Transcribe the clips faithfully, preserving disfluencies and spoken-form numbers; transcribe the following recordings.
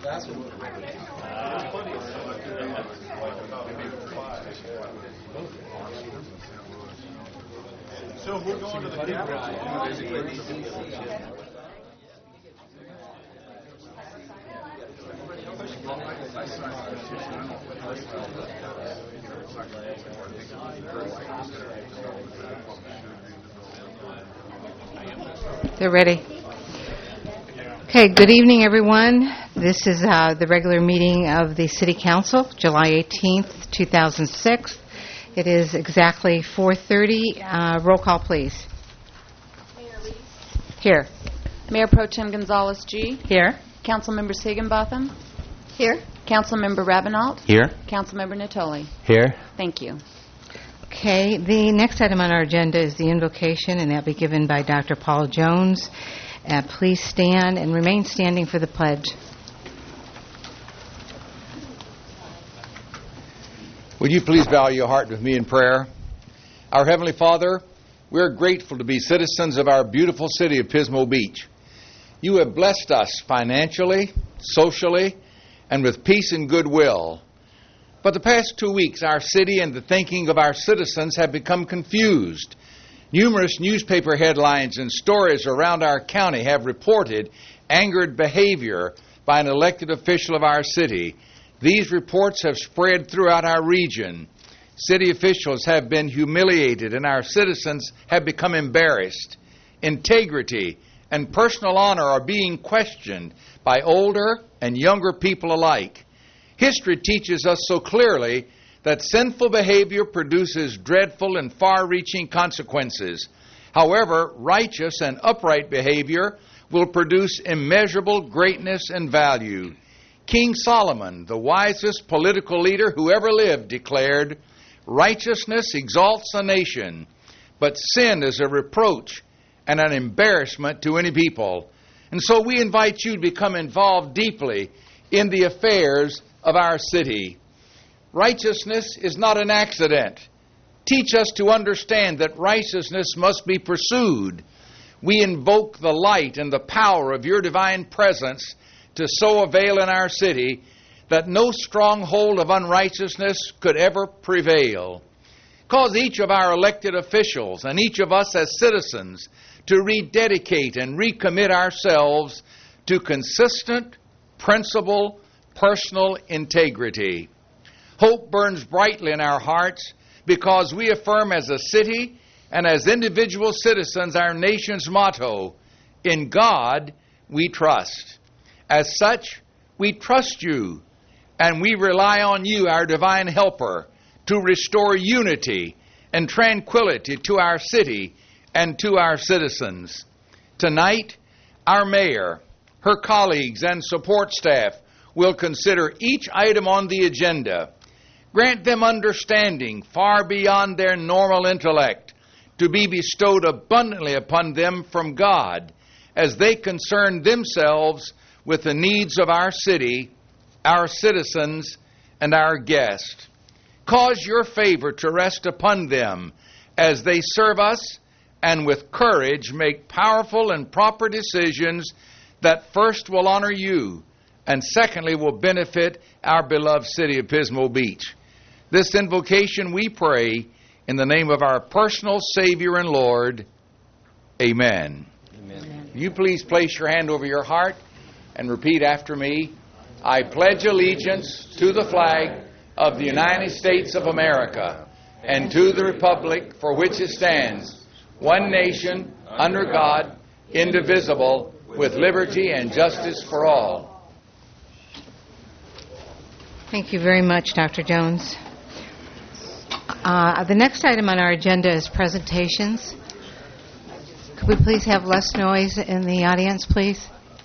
So we're going to the They're ready. Okay, good evening, everyone. This is uh, the regular meeting of the City Council, July eighteenth, two thousand six. It is exactly four thirty. Uh, roll call, please. Mayor Reese. Here. Mayor Pro Tem Gonzalez G. Here. Councilmembers Higginbotham. Here. Councilmember Rabinault. Here. Councilmember Natoli. Here. Thank you. Okay, the next item on our agenda is the invocation, and that will be given by Doctor Paul Jones. Uh, please stand and remain standing for the pledge. Would you please bow your heart with me in prayer? Our Heavenly Father, we are grateful to be citizens of our beautiful city of Pismo Beach. You have blessed us financially, socially, and with peace and goodwill. But the past two weeks, our city and the thinking of our citizens have become confused. Numerous newspaper headlines and stories around our county have reported angered behavior by an elected official of our city. These reports have spread throughout our region. City officials have been humiliated and our citizens have become embarrassed. Integrity and personal honor are being questioned by older and younger people alike. History teaches us so clearly that sinful behavior produces dreadful and far-reaching consequences. However, righteous and upright behavior will produce immeasurable greatness and value. King Solomon, the wisest political leader who ever lived, declared, "Righteousness exalts a nation, but sin is a reproach and an embarrassment to any people." And so we invite you to become involved deeply in the affairs of our city. Righteousness is not an accident. Teach us to understand that righteousness must be pursued. We invoke the light and the power of your divine presence to so avail in our city that no stronghold of unrighteousness could ever prevail. Cause each of our elected officials and each of us as citizens to rededicate and recommit ourselves to consistent, principled, personal integrity. Hope burns brightly in our hearts because we affirm as a city and as individual citizens our nation's motto, "In God we trust." As such, we trust you, and we rely on you, our divine helper, to restore unity and tranquility to our city and to our citizens. Tonight, our mayor, her colleagues, and support staff will consider each item on the agenda. Grant them understanding far beyond their normal intellect to be bestowed abundantly upon them from God as they concern themselves with the needs of our city, our citizens, and our guests. Cause your favor to rest upon them as they serve us and with courage make powerful and proper decisions that first will honor you and secondly will benefit our beloved city of Pismo Beach. This invocation we pray in the name of our personal Savior and Lord. Amen. Amen. Will you please place your hand over your heart and repeat after me. I pledge allegiance to the flag of the United States of America and to the republic for which it stands, one nation, under God, indivisible, with liberty and justice for all. Thank you very much, Doctor Jones. Uh, the next item on our agenda is presentations. Could we please have less noise in the audience, please?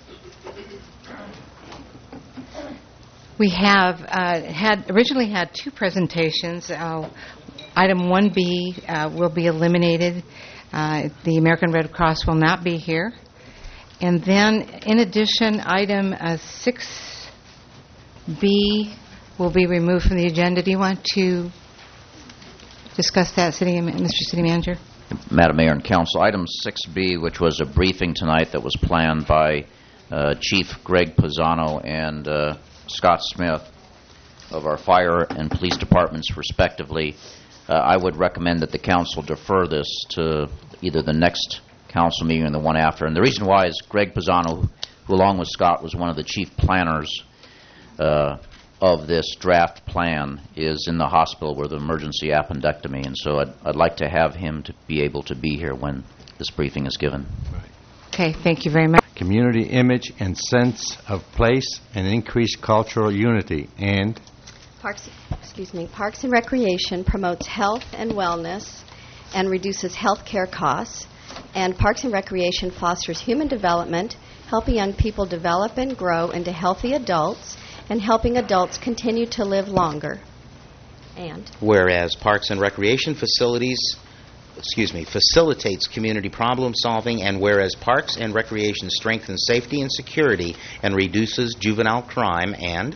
We have uh, had originally had two presentations. Uh, item one B uh, will be eliminated. Uh, the American Red Cross will not be here. And then, in addition, item uh, six B will be removed from the agenda. Do you want to discuss that, City, Mister City Manager? Madam Mayor and Council, item six B, which was a briefing tonight that was planned by uh, Chief Greg Pisano and uh, Scott Smith of our fire and police departments, respectively, uh, I would recommend that the council defer this to either the next council meeting or the one after. And the reason why is Greg Pisano, who along with Scott was one of the chief planners uh, of this draft plan, is in the hospital with emergency appendectomy. And so I'd, I'd like to have him to be able to be here when this briefing is given. Okay, thank you very much. Community image and sense of place and increased cultural unity. And Parks, excuse me, Parks and Recreation promotes health and wellness and reduces health care costs. And Parks and Recreation fosters human development, helping young people develop and grow into healthy adults, and helping adults continue to live longer. And whereas Parks and Recreation facilities, excuse me, facilitates community problem solving, and whereas Parks and Recreation strengthens safety and security and reduces juvenile crime, and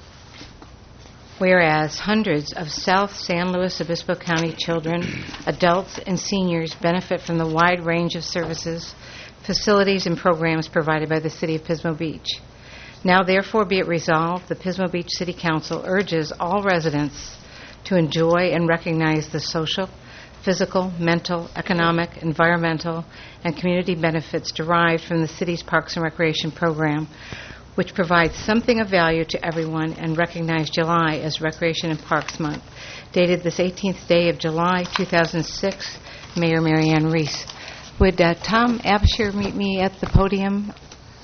whereas hundreds of South San Luis Obispo County children, adults, and seniors benefit from the wide range of services, facilities, and programs provided by the City of Pismo Beach. Now, therefore, be it resolved, the Pismo Beach City Council urges all residents to enjoy and recognize the social, physical, mental, economic, environmental, and community benefits derived from the city's Parks and Recreation program, which provides something of value to everyone, and recognize July as Recreation and Parks Month. Dated this eighteenth day of July, two thousand six, Mayor Mary Ann Reese. Would uh, Tom Absher meet me at the podium?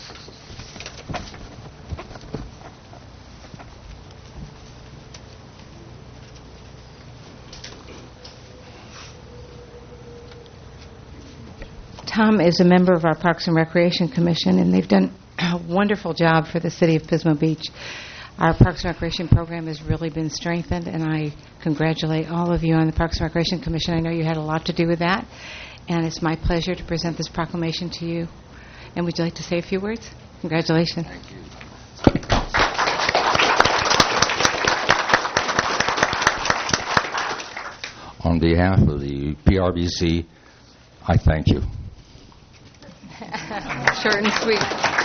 Tom is a member of our Parks and Recreation Commission, and they've done a wonderful job for the City of Pismo Beach. Our Parks and Recreation program has really been strengthened, and I congratulate all of you on the Parks and Recreation Commission. I know you had a lot to do with that, and it's my pleasure to present this proclamation to you. And would you like to say a few words? Congratulations. Thank you. On behalf of the P R B C, I thank you. Short and sweet.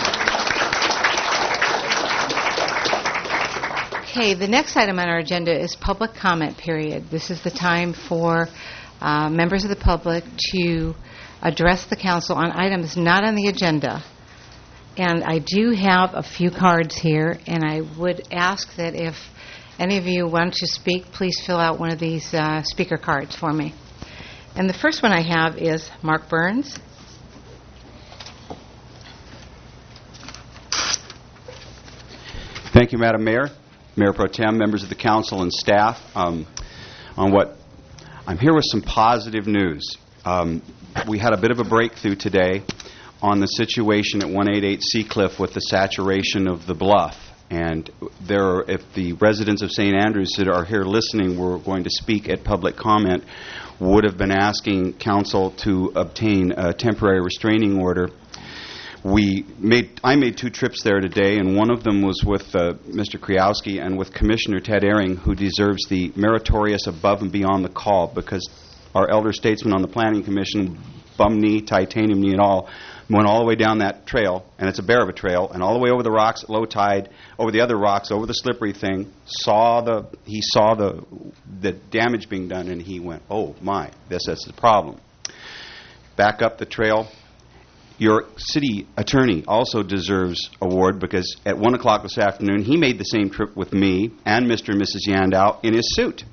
Okay, the next item on our agenda is public comment period. This is the time for uh, members of the public to address the council on items not on the agenda. And I do have a few cards here, and I would ask that if any of you want to speak, please fill out one of these uh, speaker cards for me. And the first one I have is Mark Burns. Thank you, Madam Mayor, Mayor Pro Tem, members of the council and staff. Um, on what I'm here with some positive news. Um, we had a bit of a breakthrough today on the situation at one eighty-eight Seacliff with the saturation of the bluff. And there, are, if the residents of Saint Andrews that are here listening were going to speak at public comment, would have been asking council to obtain a temporary restraining order. We made, I made two trips there today, and one of them was with uh, Mister Kriowski and with Commissioner Ted Ehring, who deserves the meritorious above and beyond the call, because our elder statesman on the Planning Commission, bum knee, titanium knee and all, went all the way down that trail, and it's a bear of a trail, and all the way over the rocks at low tide, over the other rocks, over the slippery thing, saw the, he saw the, the damage being done, and he went, oh my, this is the problem. Back up the trail. Your city attorney also deserves award, because at one o'clock this afternoon, he made the same trip with me and Mister and Missus Yandow in his suit.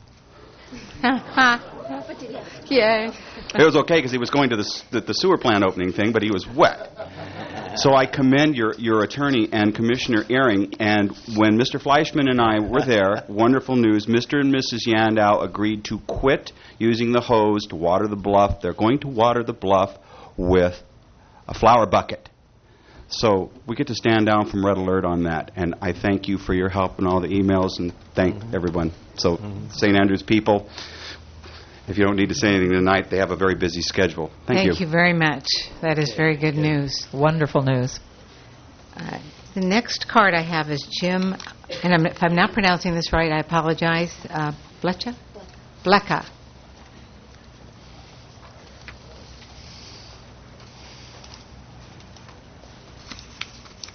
Yay. It was okay because he was going to the, the, the sewer plant opening thing, but he was wet. So I commend your, your attorney and Commissioner Ehring. And when Mister Fleischman and I were there, wonderful news, Mister and Missus Yandow agreed to quit using the hose to water the bluff. They're going to water the bluff with a flower bucket. So we get to stand down from Red Alert on that. And I thank you for your help and all the emails, and thank mm-hmm. everyone. So mm-hmm. Saint Andrews people, if you don't need to say anything tonight, they have a very busy schedule. Thank, Thank you. Thank you very much. That is very good news. Wonderful news. Uh, the next card I have is Jim, and I'm, if I'm not pronouncing this right, I apologize. Uh, Blecha? Blecha.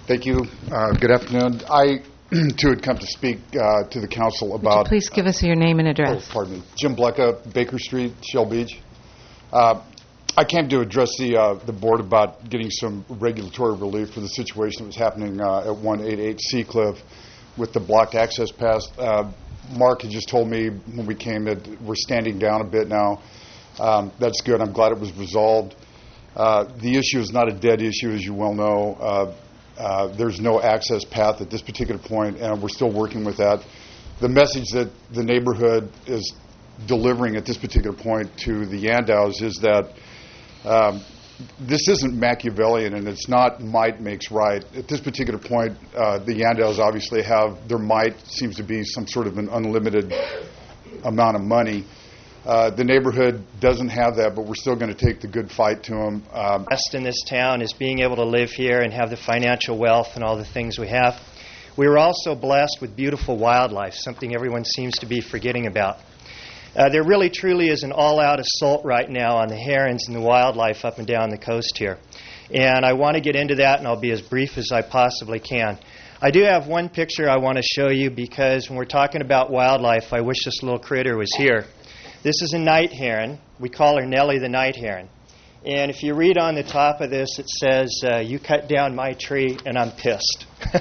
Thank you. Uh, good afternoon. I, too, had come to speak uh, to the council Would about... you please give us your name and address? Oh, pardon me. Jim Blecka, Baker Street, Shell Beach. Uh, I came to address the uh, the board about getting some regulatory relief for the situation that was happening uh, at one eighty-eight Seacliff with the blocked access pass. Uh, Mark had just told me when we came that we're standing down a bit now. Um, that's good. I'm glad it was resolved. Uh, the issue is not a dead issue, as you well know. Uh, uh, there's no access path at this particular point, and we're still working with that. The message that the neighborhood is delivering at this particular point to the Yandows is that um, this isn't Machiavellian, and it's not might makes right. At this particular point, uh, the Yandows obviously have their might seems to be some sort of an unlimited amount of money. Uh, the neighborhood doesn't have that, but we're still going to take the good fight to them. Um, Best in this town is being able to live here and have the financial wealth and all the things we have. We were also blessed with beautiful wildlife, something everyone seems to be forgetting about. Uh, there really truly is an all-out assault right now on the herons and the wildlife up and down the coast here. And I want to get into that, and I'll be as brief as I possibly can. I do have one picture I want to show you because when we're talking about wildlife, I wish this little critter was here. This is a night heron. We call her Nellie the night heron. And if you read on the top of this, it says, uh, you cut down my tree and I'm pissed.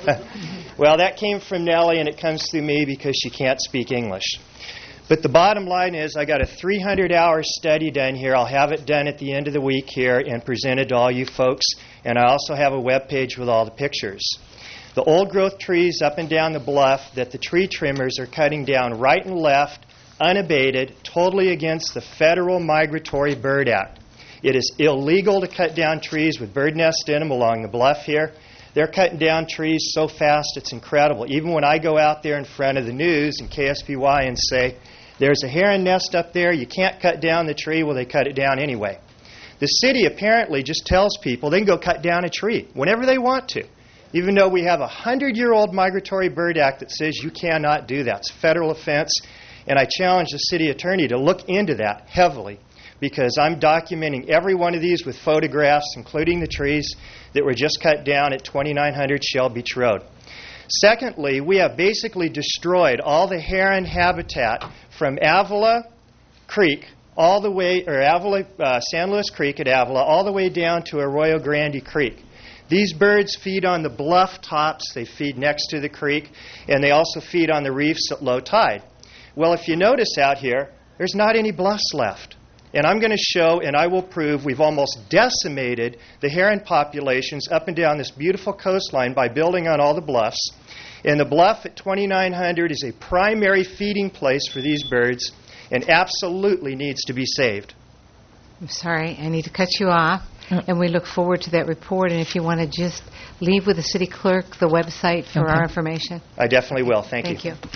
Well, that came from Nellie, and it comes through me because she can't speak English. But the bottom line is I got a three hundred hour study done here. I'll have it done at the end of the week here and presented to all you folks. And I also have a web page with all the pictures. The old growth trees up and down the bluff that the tree trimmers are cutting down right and left, unabated, totally against the Federal Migratory Bird Act. It is illegal to cut down trees with bird nests in them along the bluff here. They're cutting down trees so fast it's incredible. Even when I go out there in front of the news and K S B Y and say, there's a heron nest up there, you can't cut down the tree, well, they cut it down anyway. The city apparently just tells people they can go cut down a tree whenever they want to, even though we have a hundred-year-old Migratory Bird Act that says you cannot do that. It's a federal offense, and I challenge the city attorney to look into that heavily because I'm documenting every one of these with photographs, including the trees that were just cut down at twenty-nine hundred Shell Beach Road. Secondly, we have basically destroyed all the heron habitat from Avila Creek all the way, or Avila, uh, San Luis Creek at Avila, all the way down to Arroyo Grande Creek. These birds feed on the bluff tops, they feed next to the creek, and they also feed on the reefs at low tide. Well, if you notice out here, there's not any bluffs left. And I'm going to show, and I will prove, we've almost decimated the heron populations up and down this beautiful coastline by building on all the bluffs. And the bluff at twenty-nine hundred is a primary feeding place for these birds and absolutely needs to be saved. I'm sorry, I need to cut you off. And we look forward to that report. And if you want to just leave with the city clerk the website for Okay. our information. I definitely will. Thank, Thank you. you.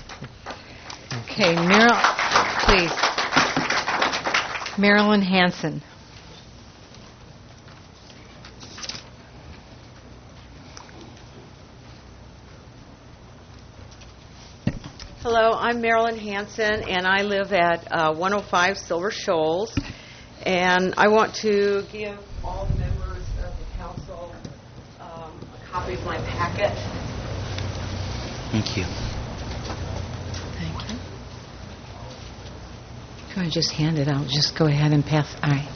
Okay, Meryl, please. Marilyn Hanson. Hello, I'm Marilyn Hanson, and I live at uh, one oh five Silver Shoals. And I want to give all the members of the council um, a copy of my packet. Thank you. Thank you. If you want to just hand it out, just go ahead and pass. All right.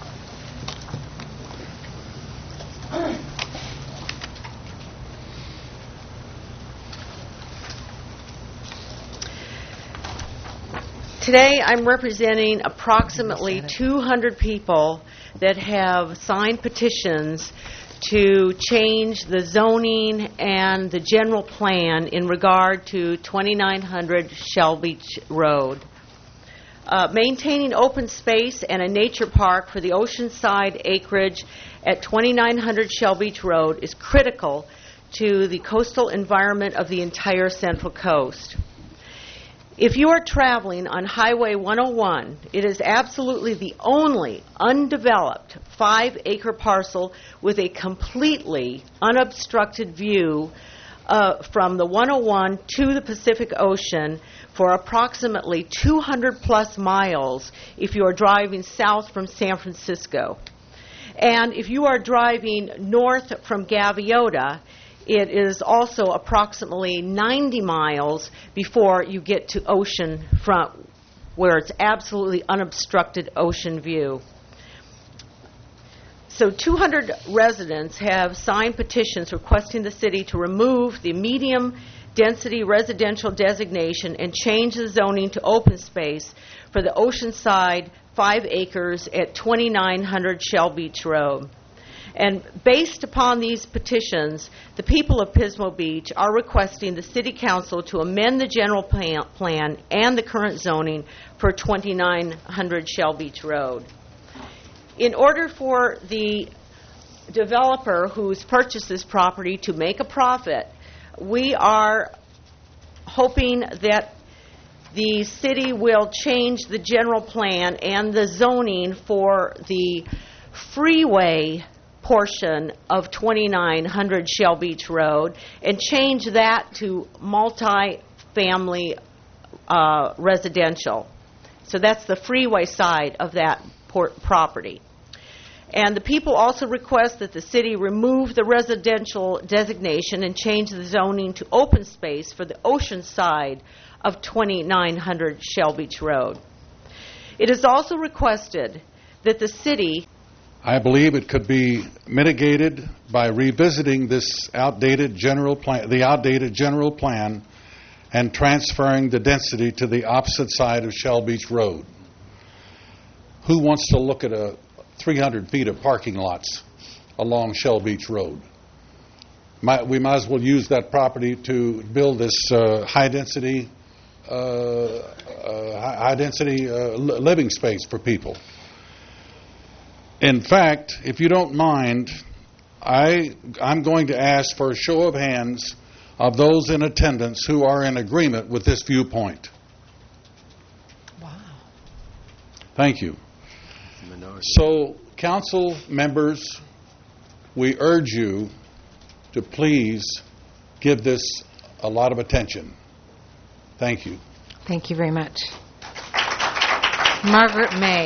Today I'm representing approximately two hundred people that have signed petitions to change the zoning and the general plan in regard to twenty-nine hundred Shell Beach Road. Uh, maintaining open space and a nature park for the oceanside acreage at twenty-nine hundred Shell Beach Road is critical to the coastal environment of the entire Central Coast. If you are traveling on Highway one oh one, it is absolutely the only undeveloped five-acre parcel with a completely unobstructed view uh, from the one oh one to the Pacific Ocean for approximately two hundred plus miles if you are driving south from San Francisco. And if you are driving north from Gaviota, It is also approximately ninety miles before you get to ocean front, where it's absolutely unobstructed ocean view. So two hundred residents have signed petitions requesting the city to remove the medium-density residential designation and change the zoning to open space for the Oceanside five acres at twenty-nine hundred Shell Beach Road. And based upon these petitions, the people of Pismo Beach are requesting the City Council to amend the general plan, plan and the current zoning for twenty-nine hundred Shell Beach Road. In order for the developer who's purchased this property to make a profit, we are hoping that the city will change the general plan and the zoning for the freeway portion of twenty-nine hundred Shell Beach Road and change that to multi-family uh, residential. So that's the freeway side of that port property. And the people also request that the city remove the residential designation and change the zoning to open space for the ocean side of twenty-nine hundred Shell Beach Road. It is also requested that the city... I believe it could be mitigated by revisiting this outdated general plan, the outdated general plan, and transferring the density to the opposite side of Shell Beach Road. Who wants to look at a three hundred feet of parking lots along Shell Beach Road? Might, we might as well use that property to build this uh, high-density, uh, uh, high-density uh, li- living space for people. In fact, if you don't mind, I, I'm going to ask for a show of hands of those in attendance who are in agreement with this viewpoint. Wow. Thank you. So, council members, we urge you to please give this a lot of attention. Thank you. Thank you very much. Margaret May.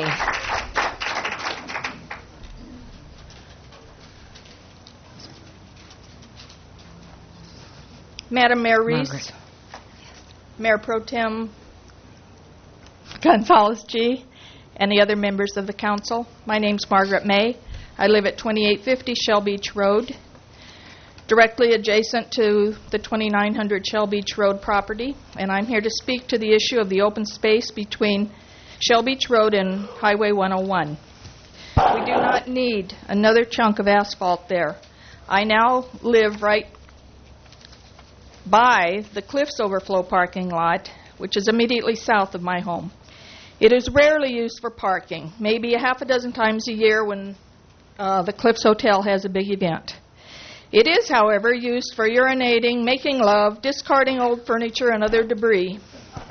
Madam Mayor Reese, Margaret. Mayor Pro Tem Gonzalez G., and the other members of the council. My name's Margaret May. I live at twenty-eight fifty Shell Beach Road, directly adjacent to the twenty-nine hundred Shell Beach Road property, and I'm here to speak to the issue of the open space between Shell Beach Road and Highway one oh one. We do not need another chunk of asphalt there. I now live right by the Cliffs Overflow parking lot, which is immediately south of my home. It is rarely used for parking, maybe a half a dozen times a year when uh, the Cliffs Hotel has a big event. It is, however, used for urinating, making love, discarding old furniture, and other debris.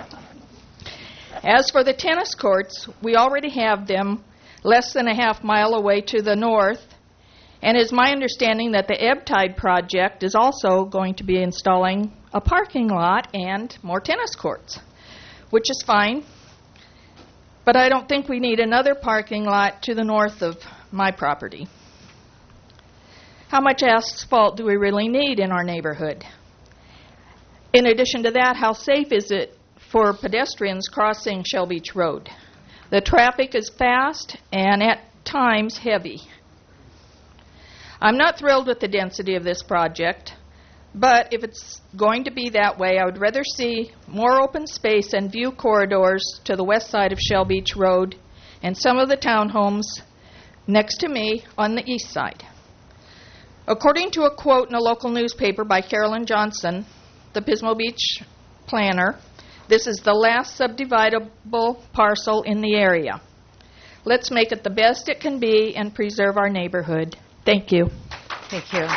As for the tennis courts, we already have them less than a half mile away to the north, and it's my understanding that the Ebb Tide project is also going to be installing a parking lot and more tennis courts, which is fine. But I don't think we need another parking lot to the north of my property. How much asphalt do we really need in our neighborhood? In addition to that, how safe is it for pedestrians crossing Shell Beach Road? The traffic is fast and at times heavy. I'm not thrilled with the density of this project, but if it's going to be that way, I would rather see more open space and view corridors to the west side of Shell Beach Road and some of the townhomes next to me on the east side. According to a quote in a local newspaper by Carolyn Johnson, the Pismo Beach planner, this is the last subdividable parcel in the area. Let's make it the best it can be and preserve our neighborhood. Thank you. Thank you.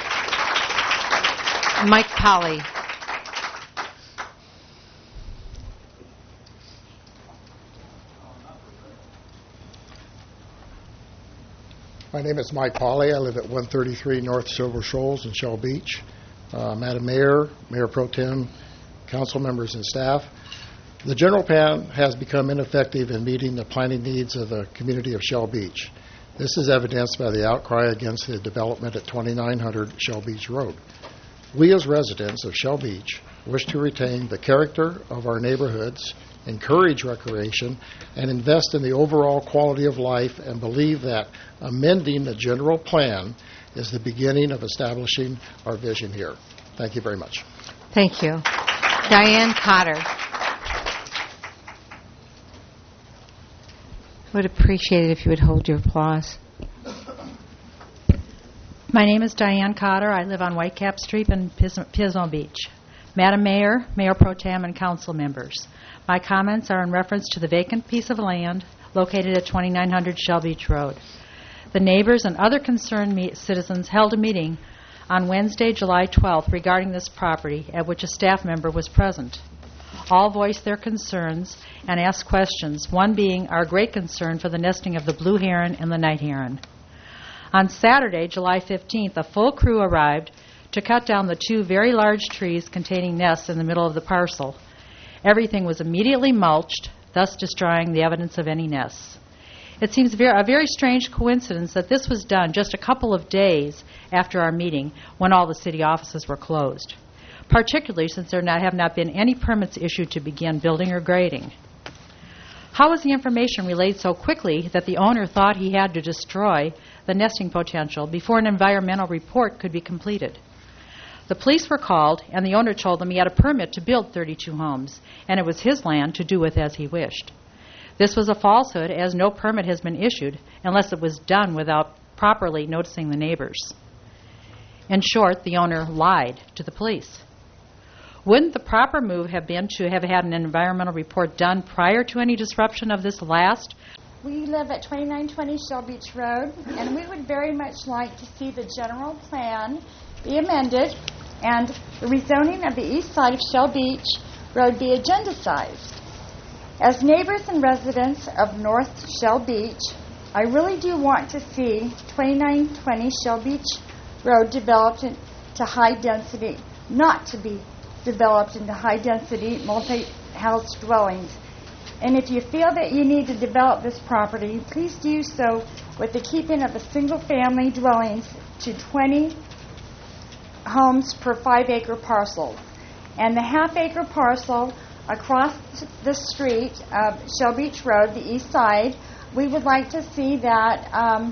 Mike Polly. My name is Mike Polly. I live at one thirty-three North Silver Shoals in Shell Beach. Uh, Madam Mayor, Mayor Pro Tem, council members and staff, the general plan has become ineffective in meeting the planning needs of the community of Shell Beach. This is evidenced by the outcry against the development at twenty-nine hundred Shell Beach Road. We as residents of Shell Beach wish to retain the character of our neighborhoods, encourage recreation, and invest in the overall quality of life, and believe that amending the general plan is the beginning of establishing our vision here. Thank you very much. Thank you. Diane Cotter. I would appreciate it if you would hold your applause. My name is Diane Cotter. I live on Whitecap Street in Pis- Pismo Beach. Madam Mayor, Mayor Pro Tem, and council members, my comments are in reference to the vacant piece of land located at twenty-nine hundred Shell Beach Road. The neighbors and other concerned me- citizens held a meeting on Wednesday, July twelfth, regarding this property, at which a staff member was present. All voiced their concerns and asked questions, one being our great concern for the nesting of the blue heron and the night heron. On Saturday, July fifteenth, a full crew arrived to cut down the two very large trees containing nests in the middle of the parcel. Everything was immediately mulched, thus destroying the evidence of any nests. It seems ver- a very strange coincidence that this was done just a couple of days after our meeting when all the city offices were closed, particularly since there not, have not been any permits issued to begin building or grading. How was the information relayed so quickly that the owner thought he had to destroy the nesting potential before an environmental report could be completed? The police were called, and the owner told them he had a permit to build thirty-two homes, and it was his land to do with as he wished. This was a falsehood, as no permit has been issued unless it was done without properly noticing the neighbors. In short, the owner lied to the police. Wouldn't the proper move have been to have had an environmental report done prior to any disruption of this last? We live at twenty-nine twenty Shell Beach Road, and we would very much like to see the general plan be amended and the rezoning of the east side of Shell Beach Road be agendized. As neighbors and residents of North Shell Beach, I really do want to see twenty-nine twenty Shell Beach Road developed into high density, not to be developed into high density multi-house dwellings. And if you feel that you need to develop this property, please do so with the keeping of the single-family dwellings to twenty homes per five-acre parcel. And the half-acre parcel across the street of Shell Beach Road, the east side, we would like to see that um,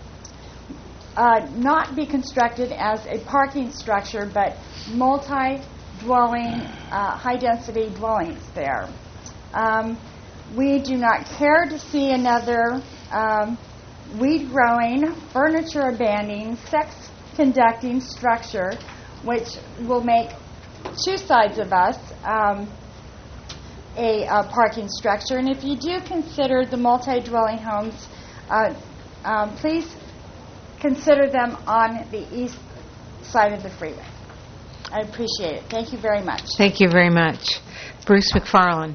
uh, not be constructed as a parking structure, but multi-dwelling, uh, high-density dwellings there. Um, we do not care to see another um, weed-growing, furniture-abandoning, sex-conducting structure, which will make two sides of us um, a uh, parking structure. And if you do consider the multi-dwelling homes, uh, um, please consider them on the east side of the freeway. I appreciate it. Thank you very much. Thank you very much. Bruce McFarland.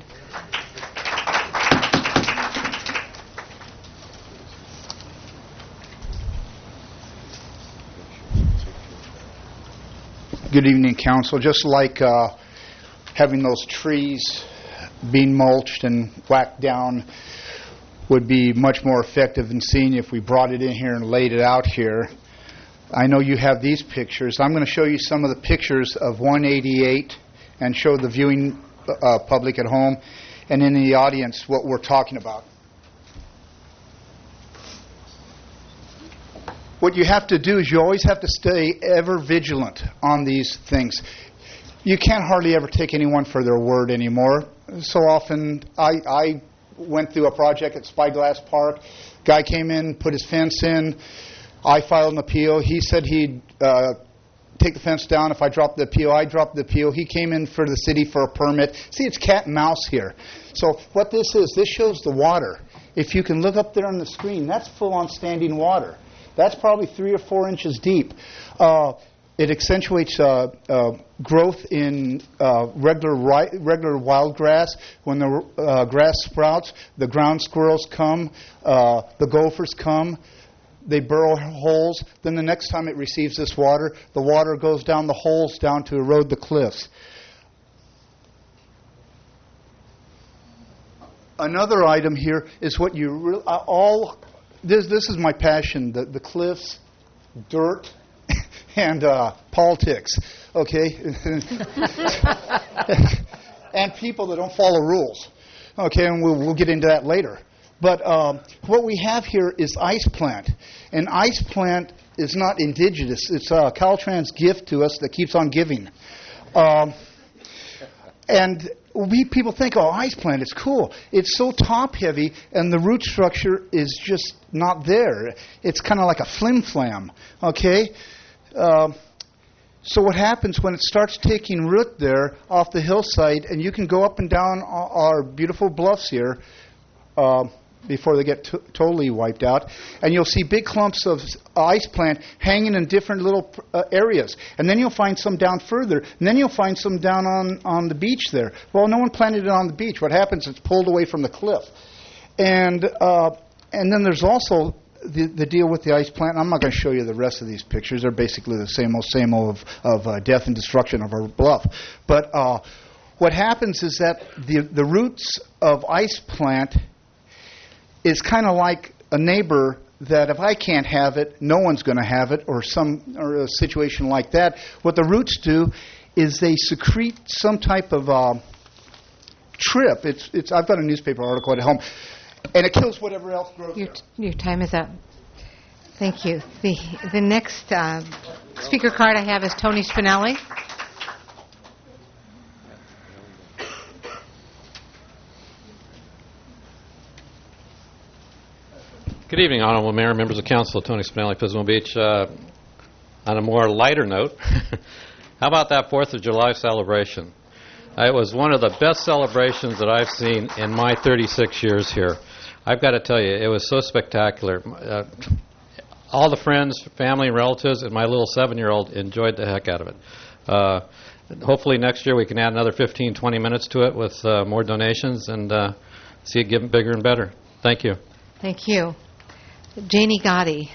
Good evening, Council. Just like uh, having those trees being mulched and whacked down would be much more effective than seeing if we brought it in here and laid it out here. I know you have these pictures. I'm going to show you some of the pictures of one eighty-eight and show the viewing uh, public at home and in the audience what we're talking about. What you have to do is you always have to stay ever vigilant on these things. You can't hardly ever take anyone for their word anymore. So often, I, I went through a project at Spyglass Park. Guy came in, put his fence in. I filed an appeal. He said he'd uh, take the fence down if I dropped the appeal. I dropped the appeal. He came in for the city for a permit. See, it's cat and mouse here. So what this is, this shows the water. If you can look up there on the screen, that's full-on standing water. That's probably three or four inches deep. Uh, it accentuates uh, uh, growth in uh, regular ri- regular wild grass. When the uh, grass sprouts, the ground squirrels come, uh, the gophers come. They burrow holes. Then the next time it receives this water, the water goes down the holes down to erode the cliffs. Another item here is what you re- uh, all. This this is my passion: the the cliffs, dirt, and uh, politics. okay? And people that don't follow rules, okay? And we'll, we'll get into that later. But um, what we have here is ice plant. And ice plant is not indigenous. It's a Caltrans gift to us that keeps on giving. Um, and we people think, oh, ice plant, it's cool. It's so top-heavy, and the root structure is just not there. It's kind of like a flim-flam, okay? Um, so what happens when it starts taking root there off the hillside, and you can go up and down our beautiful bluffs here, uh, before they get t- totally wiped out. And you'll see big clumps of ice plant hanging in different little uh, areas. And then you'll find some down further. And then you'll find some down on, on the beach there. Well, no one planted it on the beach. What happens, it's pulled away from the cliff. And uh, and then there's also the, the deal with the ice plant. I'm not going to show you the rest of these pictures. They're basically the same old, same old of, of uh, death and destruction of our bluff. But uh, what happens is that the, the roots of ice plant is kind of like a neighbor that if I can't have it, no one's going to have it, or some or a situation like that. What the roots do is they secrete some type of uh, trip. It's it's. I've got a newspaper article at home, and it kills whatever else grows Your, there. your time is up. Thank you. The the next uh, speaker card I have is Tony Spinelli. Good evening, Honorable Mayor, members of council. Tony Spinelli, Pismo Beach. Uh, on a more lighter note, how about that fourth of July celebration? Uh, it was one of the best celebrations that I've seen in my thirty-six years here. I've got to tell you, it was so spectacular. Uh, all the friends, family, relatives, and my little seven-year-old enjoyed the heck out of it. Uh, hopefully next year we can add another fifteen, twenty minutes to it with uh, more donations and uh, see it get bigger and better. Thank you. Thank you. Janie Gotti.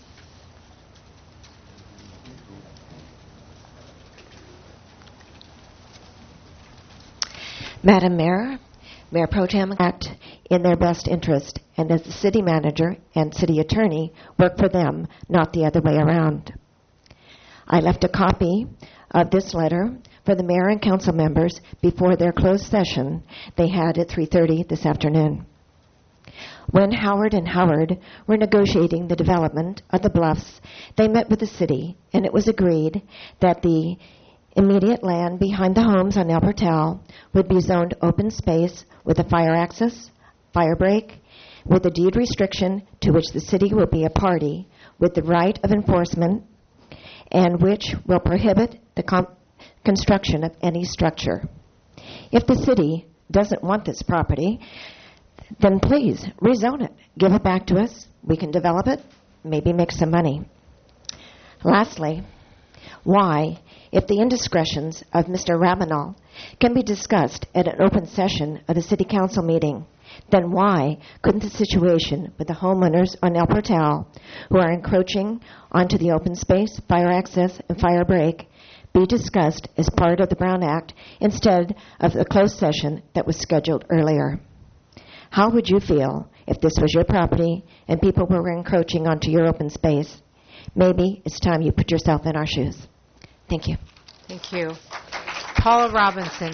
Madam Mayor, Mayor Pro Tem act in their best interest, and as the city manager and city attorney, work for them, not the other way around. I left a copy of this letter for the mayor and council members before their closed session they had at three thirty this afternoon. When Howard and Howard were negotiating the development of the bluffs, they met with the city, and it was agreed that the immediate land behind the homes on El Portal would be zoned open space with a fire access, fire break, with a deed restriction to which the city will be a party with the right of enforcement, and which will prohibit the com- construction of any structure. If the city doesn't want this property, then please rezone it. Give it back to us. We can develop it, maybe make some money. Lastly, why, if the indiscretions of Mister Ravenel can be discussed at an open session of the city council meeting, then why couldn't the situation with the homeowners on El Portal who are encroaching onto the open space, fire access, and fire break be discussed as part of the Brown Act instead of the closed session that was scheduled earlier? How would you feel if this was your property and people were encroaching onto your open space? Maybe it's time you put yourself in our shoes. Thank you. Thank you. Paula Robinson.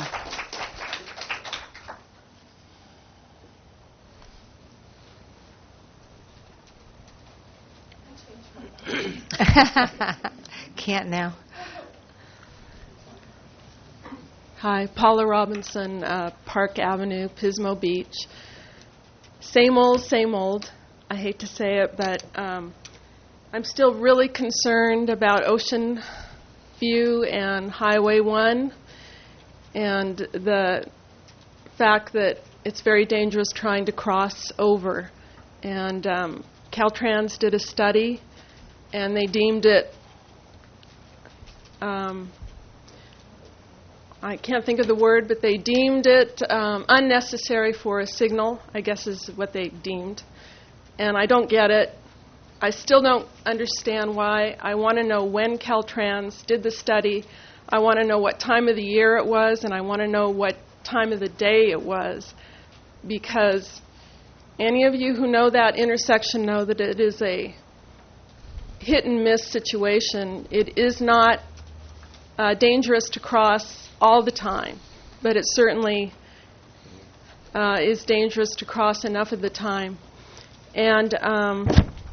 Can't now. Hi, Paula Robinson, uh, Park Avenue, Pismo Beach. Same old, same old. I hate to say it, but um, I'm still really concerned about Ocean View and Highway one and the fact that it's very dangerous trying to cross over. And um, Caltrans did a study, and they deemed it um, I can't think of the word, but they deemed it um, unnecessary for a signal, I guess is what they deemed. And I don't get it. I still don't understand why. I want to know when Caltrans did the study. I want to know what time of the year it was, and I want to know what time of the day it was. Because any of you who know that intersection know that it is a hit and miss situation. It is not uh, dangerous to cross all the time, but it certainly uh, is dangerous to cross enough of the time. And um,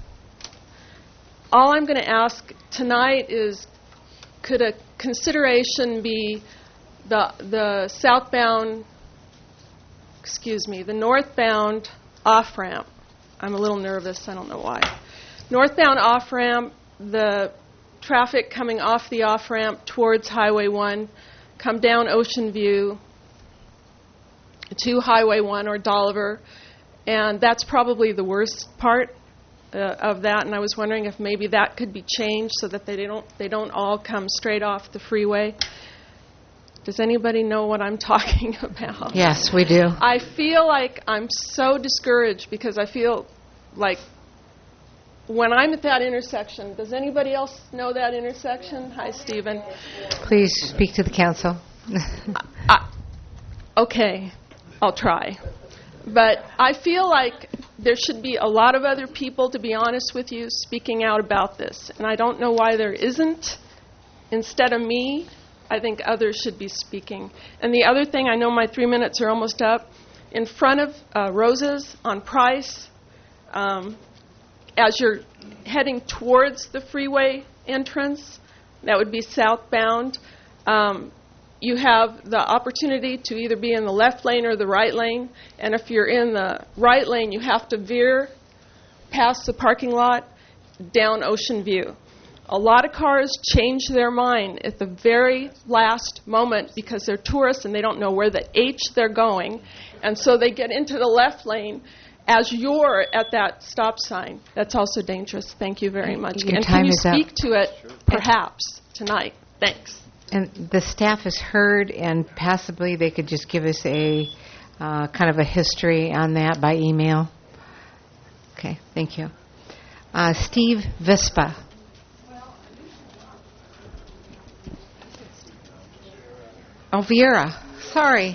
all I'm going to ask tonight is, could a consideration be the the southbound, excuse me, the northbound off-ramp? I'm a little nervous, I don't know why. Northbound off-ramp, the traffic coming off the off-ramp towards Highway one, come down Ocean View to Highway one or Dolliver, and that's probably the worst part uh, of that, and I was wondering if maybe that could be changed so that they don't they don't all come straight off the freeway. Does anybody know what I'm talking about? Yes, we do. I feel like I'm so discouraged because I feel like when I'm at that intersection, does anybody else know that intersection? Hi, Stephen. Please speak to the council. I, okay, I'll try. But I feel like there should be a lot of other people, to be honest with you, speaking out about this. And I don't know why there isn't. Instead of me, I think others should be speaking. And the other thing, I know my three minutes are almost up. In front of uh, Rose's on Price, um, as you're heading towards the freeway entrance, that would be southbound, um, you have the opportunity to either be in the left lane or the right lane. And if you're in the right lane, you have to veer past the parking lot down Ocean View. A lot of cars change their mind at the very last moment because they're tourists and they don't know where the H they're going. And so they get into the left lane as you're at that stop sign. That's also dangerous. Thank you very much. Your and time can you is up. speak to it perhaps tonight? Thanks. And the staff has heard, and possibly they could just give us a uh, kind of a history on that by email. Okay, thank you. Uh, Steve Vispa. Oh, Viera. Sorry.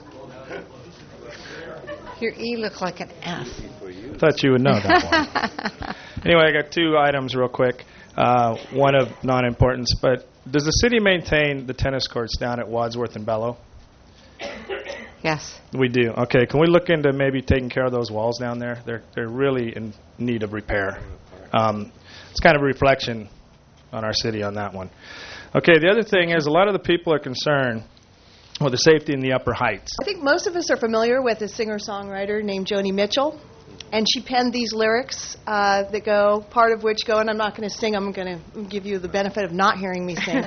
Your E looked like an F. Thought you would know that one. Anyway, I got two items real quick. Uh, one of non-importance, but does the city maintain the tennis courts down at Wadsworth and Bellow? Yes. We do. Okay, can we look into maybe taking care of those walls down there? They're they're really in need of repair. Um, it's kind of a reflection on our city on that one. Okay, the other thing is a lot of the people are concerned with the safety in the upper heights. I think most of us are familiar with a singer-songwriter named Joni Mitchell, and she penned these lyrics uh, that go, part of which go, and I'm not going to sing, I'm going to give you the benefit of not hearing me sing.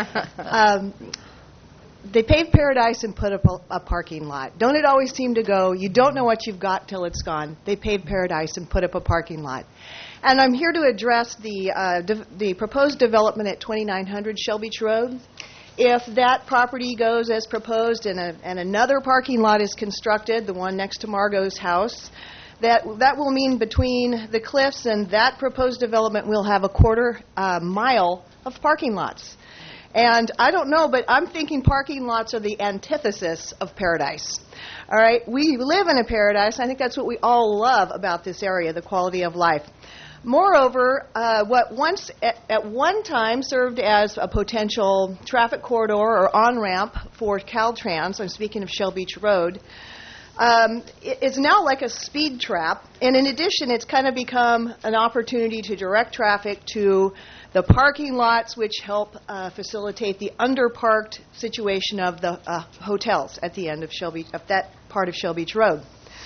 um, they paved paradise and put up a, a parking lot. Don't it always seem to go, you don't know what you've got till it's gone. They paved paradise and put up a parking lot. And I'm here to address the, uh, de- the proposed development at twenty-nine hundred Shell Beach Road. If that property goes as proposed and, a, and another parking lot is constructed, the one next to Margot's house, that that will mean between the cliffs and that proposed development we'll have a quarter uh, mile of parking lots. And I don't know, but I'm thinking parking lots are the antithesis of paradise. All right, we live in a paradise. I think that's what we all love about this area, the quality of life. Moreover, uh, what once at, at one time served as a potential traffic corridor or on-ramp for Caltrans, I'm speaking of Shell Beach Road, um, it, it's now like a speed trap. And in addition, it's kind of become an opportunity to direct traffic to the parking lots, which help uh, facilitate the underparked situation of the uh, hotels at the end of Shell Beach, of that part of Shell Beach Road.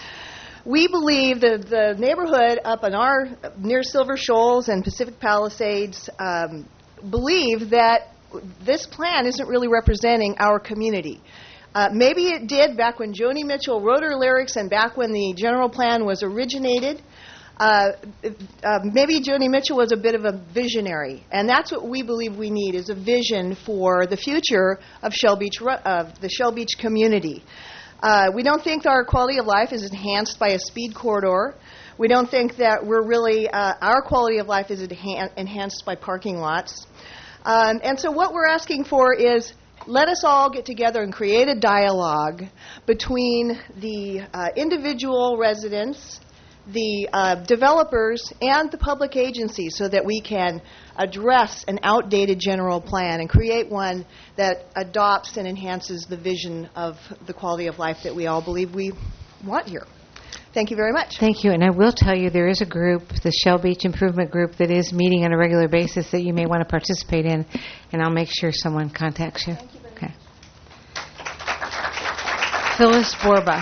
We believe that the neighborhood up in our near Silver Shoals and Pacific Palisades um, believe that this plan isn't really representing our community. Uh, maybe it did back when Joni Mitchell wrote her lyrics and back when the general plan was originated. Uh, uh, maybe Joni Mitchell was a bit of a visionary, and that's what we believe we need is a vision for the future of Shell Beach, of the Shell Beach community. Uh, we don't think that our quality of life is enhanced by a speed corridor. We don't think that we're really, uh, our quality of life is enhan- enhanced by parking lots. Um, and so what we're asking for is let us all get together and create a dialogue between the uh, individual residents, the uh, developers and the public agencies so that we can address an outdated general plan and create one that adopts and enhances the vision of the quality of life that we all believe we want here. Thank you very much. Thank you. And I will tell you there is a group, the Shell Beach Improvement Group, that is meeting on a regular basis that you may want to participate in, and I'll make sure someone contacts you. Thank you very okay. much. Phyllis Borba.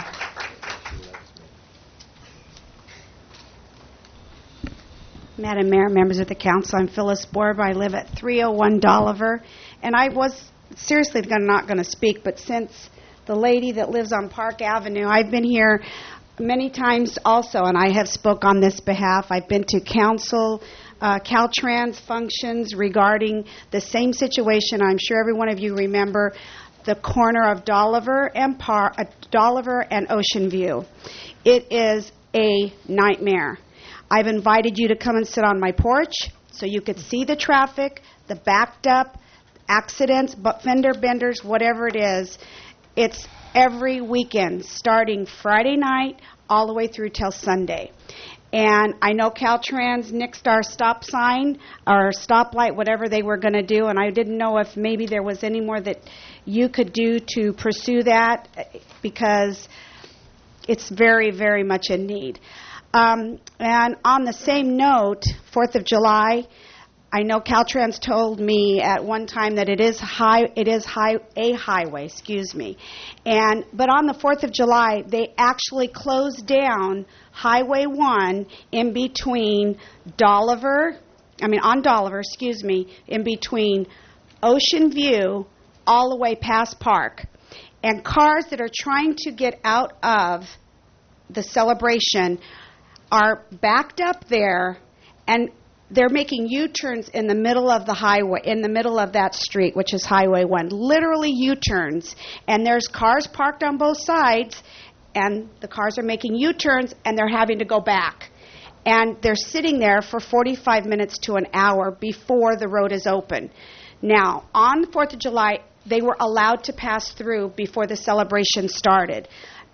Madam Mayor, members of the council, I'm Phyllis Borba. I live at three oh one Dolliver, and I was seriously gonna, not going to speak, but since the lady that lives on Park Avenue, I've been here many times also, and I have spoke on this behalf. I've been to council, uh, Caltrans functions regarding the same situation. I'm sure every one of you remember the corner of Dolliver and Par- uh, Dolliver and Ocean View. It is a nightmare. I've invited you to come and sit on my porch so you could see the traffic, the backed up accidents, but fender benders, whatever it is. It's every weekend, starting Friday night all the way through till Sunday. And I know Caltrans nixed our stop sign, our stoplight, whatever they were going to do, and I didn't know if maybe there was any more that you could do to pursue that, because it's very, very much in need. Um, and on the same note, fourth of July, I know Caltrans told me at one time that it is high, it is high, a highway, excuse me. And but on the fourth of July, they actually closed down Highway one in between Dolliver, I mean on Dolliver, excuse me, in between Ocean View all the way past Park. And cars that are trying to get out of the celebration are backed up there, and they're making U-turns in the middle of the highway, in the middle of that street, which is Highway one. Literally U-turns. And there's cars parked on both sides, and the cars are making U-turns, and they're having to go back. And they're sitting there for forty-five minutes to an hour before the road is open. Now, on the fourth of July, they were allowed to pass through before the celebration started.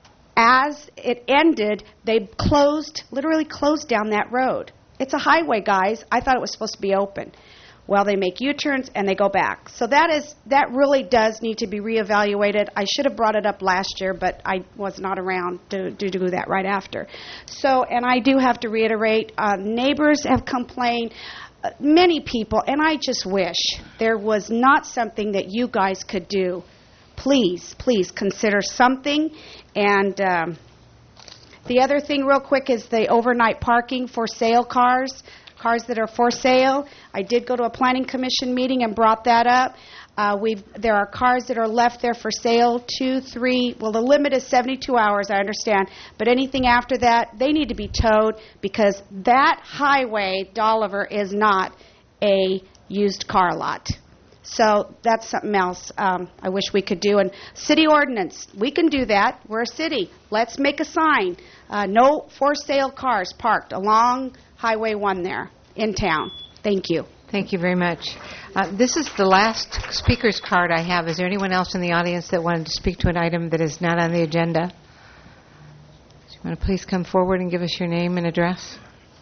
As it ended, they closed, literally closed down that road. It's a highway, guys. I thought it was supposed to be open. Well, they make U-turns and they go back. So that is that really does need to be reevaluated. I should have brought it up last year, but I was not around to, to do that right after. So, and I do have to reiterate, uh, neighbors have complained, uh, many people, and I just wish there was not something that you guys could do. Please, please consider something. And um, the other thing real quick is the overnight parking for sale cars, cars that are for sale. I did go to a planning commission meeting and brought that up. Uh, we've there are cars that are left there for sale, two, three, well, the limit is seventy-two hours, I understand, but anything after that, they need to be towed, because that highway, Dolliver, is not a used car lot. So that's something else um, I wish we could do. And city ordinance, we can do that. We're a city. Let's make a sign. Uh, no for sale cars parked along Highway one there in town. Thank you. Thank you very much. Uh, this is the last speaker's card I have. Is there anyone else in the audience that wanted to speak to an item that is not on the agenda? Do you want to please come forward and give us your name and address?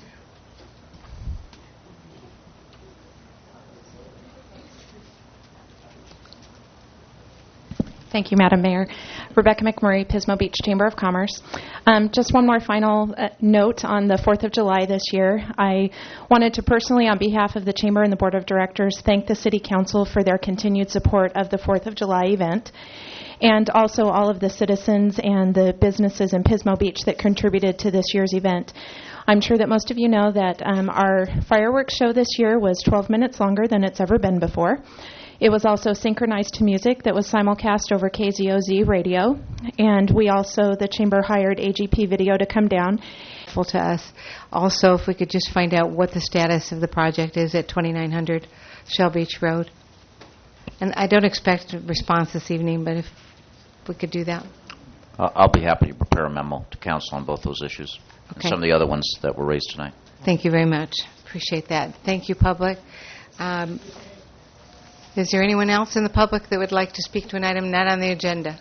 Thank you, Madam Mayor. Rebecca McMurray, Pismo Beach Chamber of Commerce. Um, just one more final uh, note on the fourth of July this year. I wanted to personally, on behalf of the Chamber and the Board of Directors, thank the City Council for their continued support of the fourth of July event, and also all of the citizens and the businesses in Pismo Beach that contributed to this year's event. I'm sure that most of you know that um, our fireworks show this year was twelve minutes longer than it's ever been before. It was also synchronized to music that was simulcast over K Z O Z radio, and we also, the Chamber hired A G P Video to come down. To us. Also, if we could just find out what the status of the project is at twenty-nine hundred Shell Beach Road. And I don't expect a response this evening, but if we could do that. Uh, I'll be happy to prepare a memo to council on both those issues, Okay. and some of the other ones that were raised tonight. Thank you very much. Appreciate that. Thank you, public. Um, Is there anyone else in the public that would like to speak to an item not on the agenda?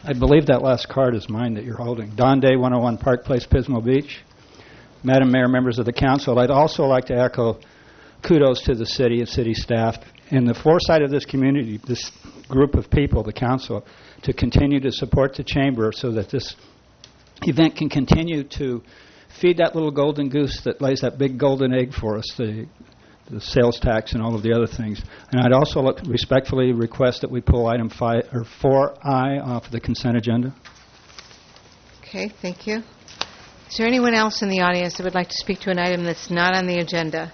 I believe that last card is mine that you're holding. Don Day, one oh one Park Place, Pismo Beach. Madam Mayor, members of the council, I'd also like to echo kudos to the city and city staff and the foresight of this community, this group of people, the council, to continue to support the chamber so that this event can continue to feed that little golden goose that lays that big golden egg for us, the, the sales tax and all of the other things. And I'd also look, respectfully request that we pull item five or four I off the consent agenda. Okay, thank you. Is there anyone else in the audience that would like to speak to an item that's not on the agenda?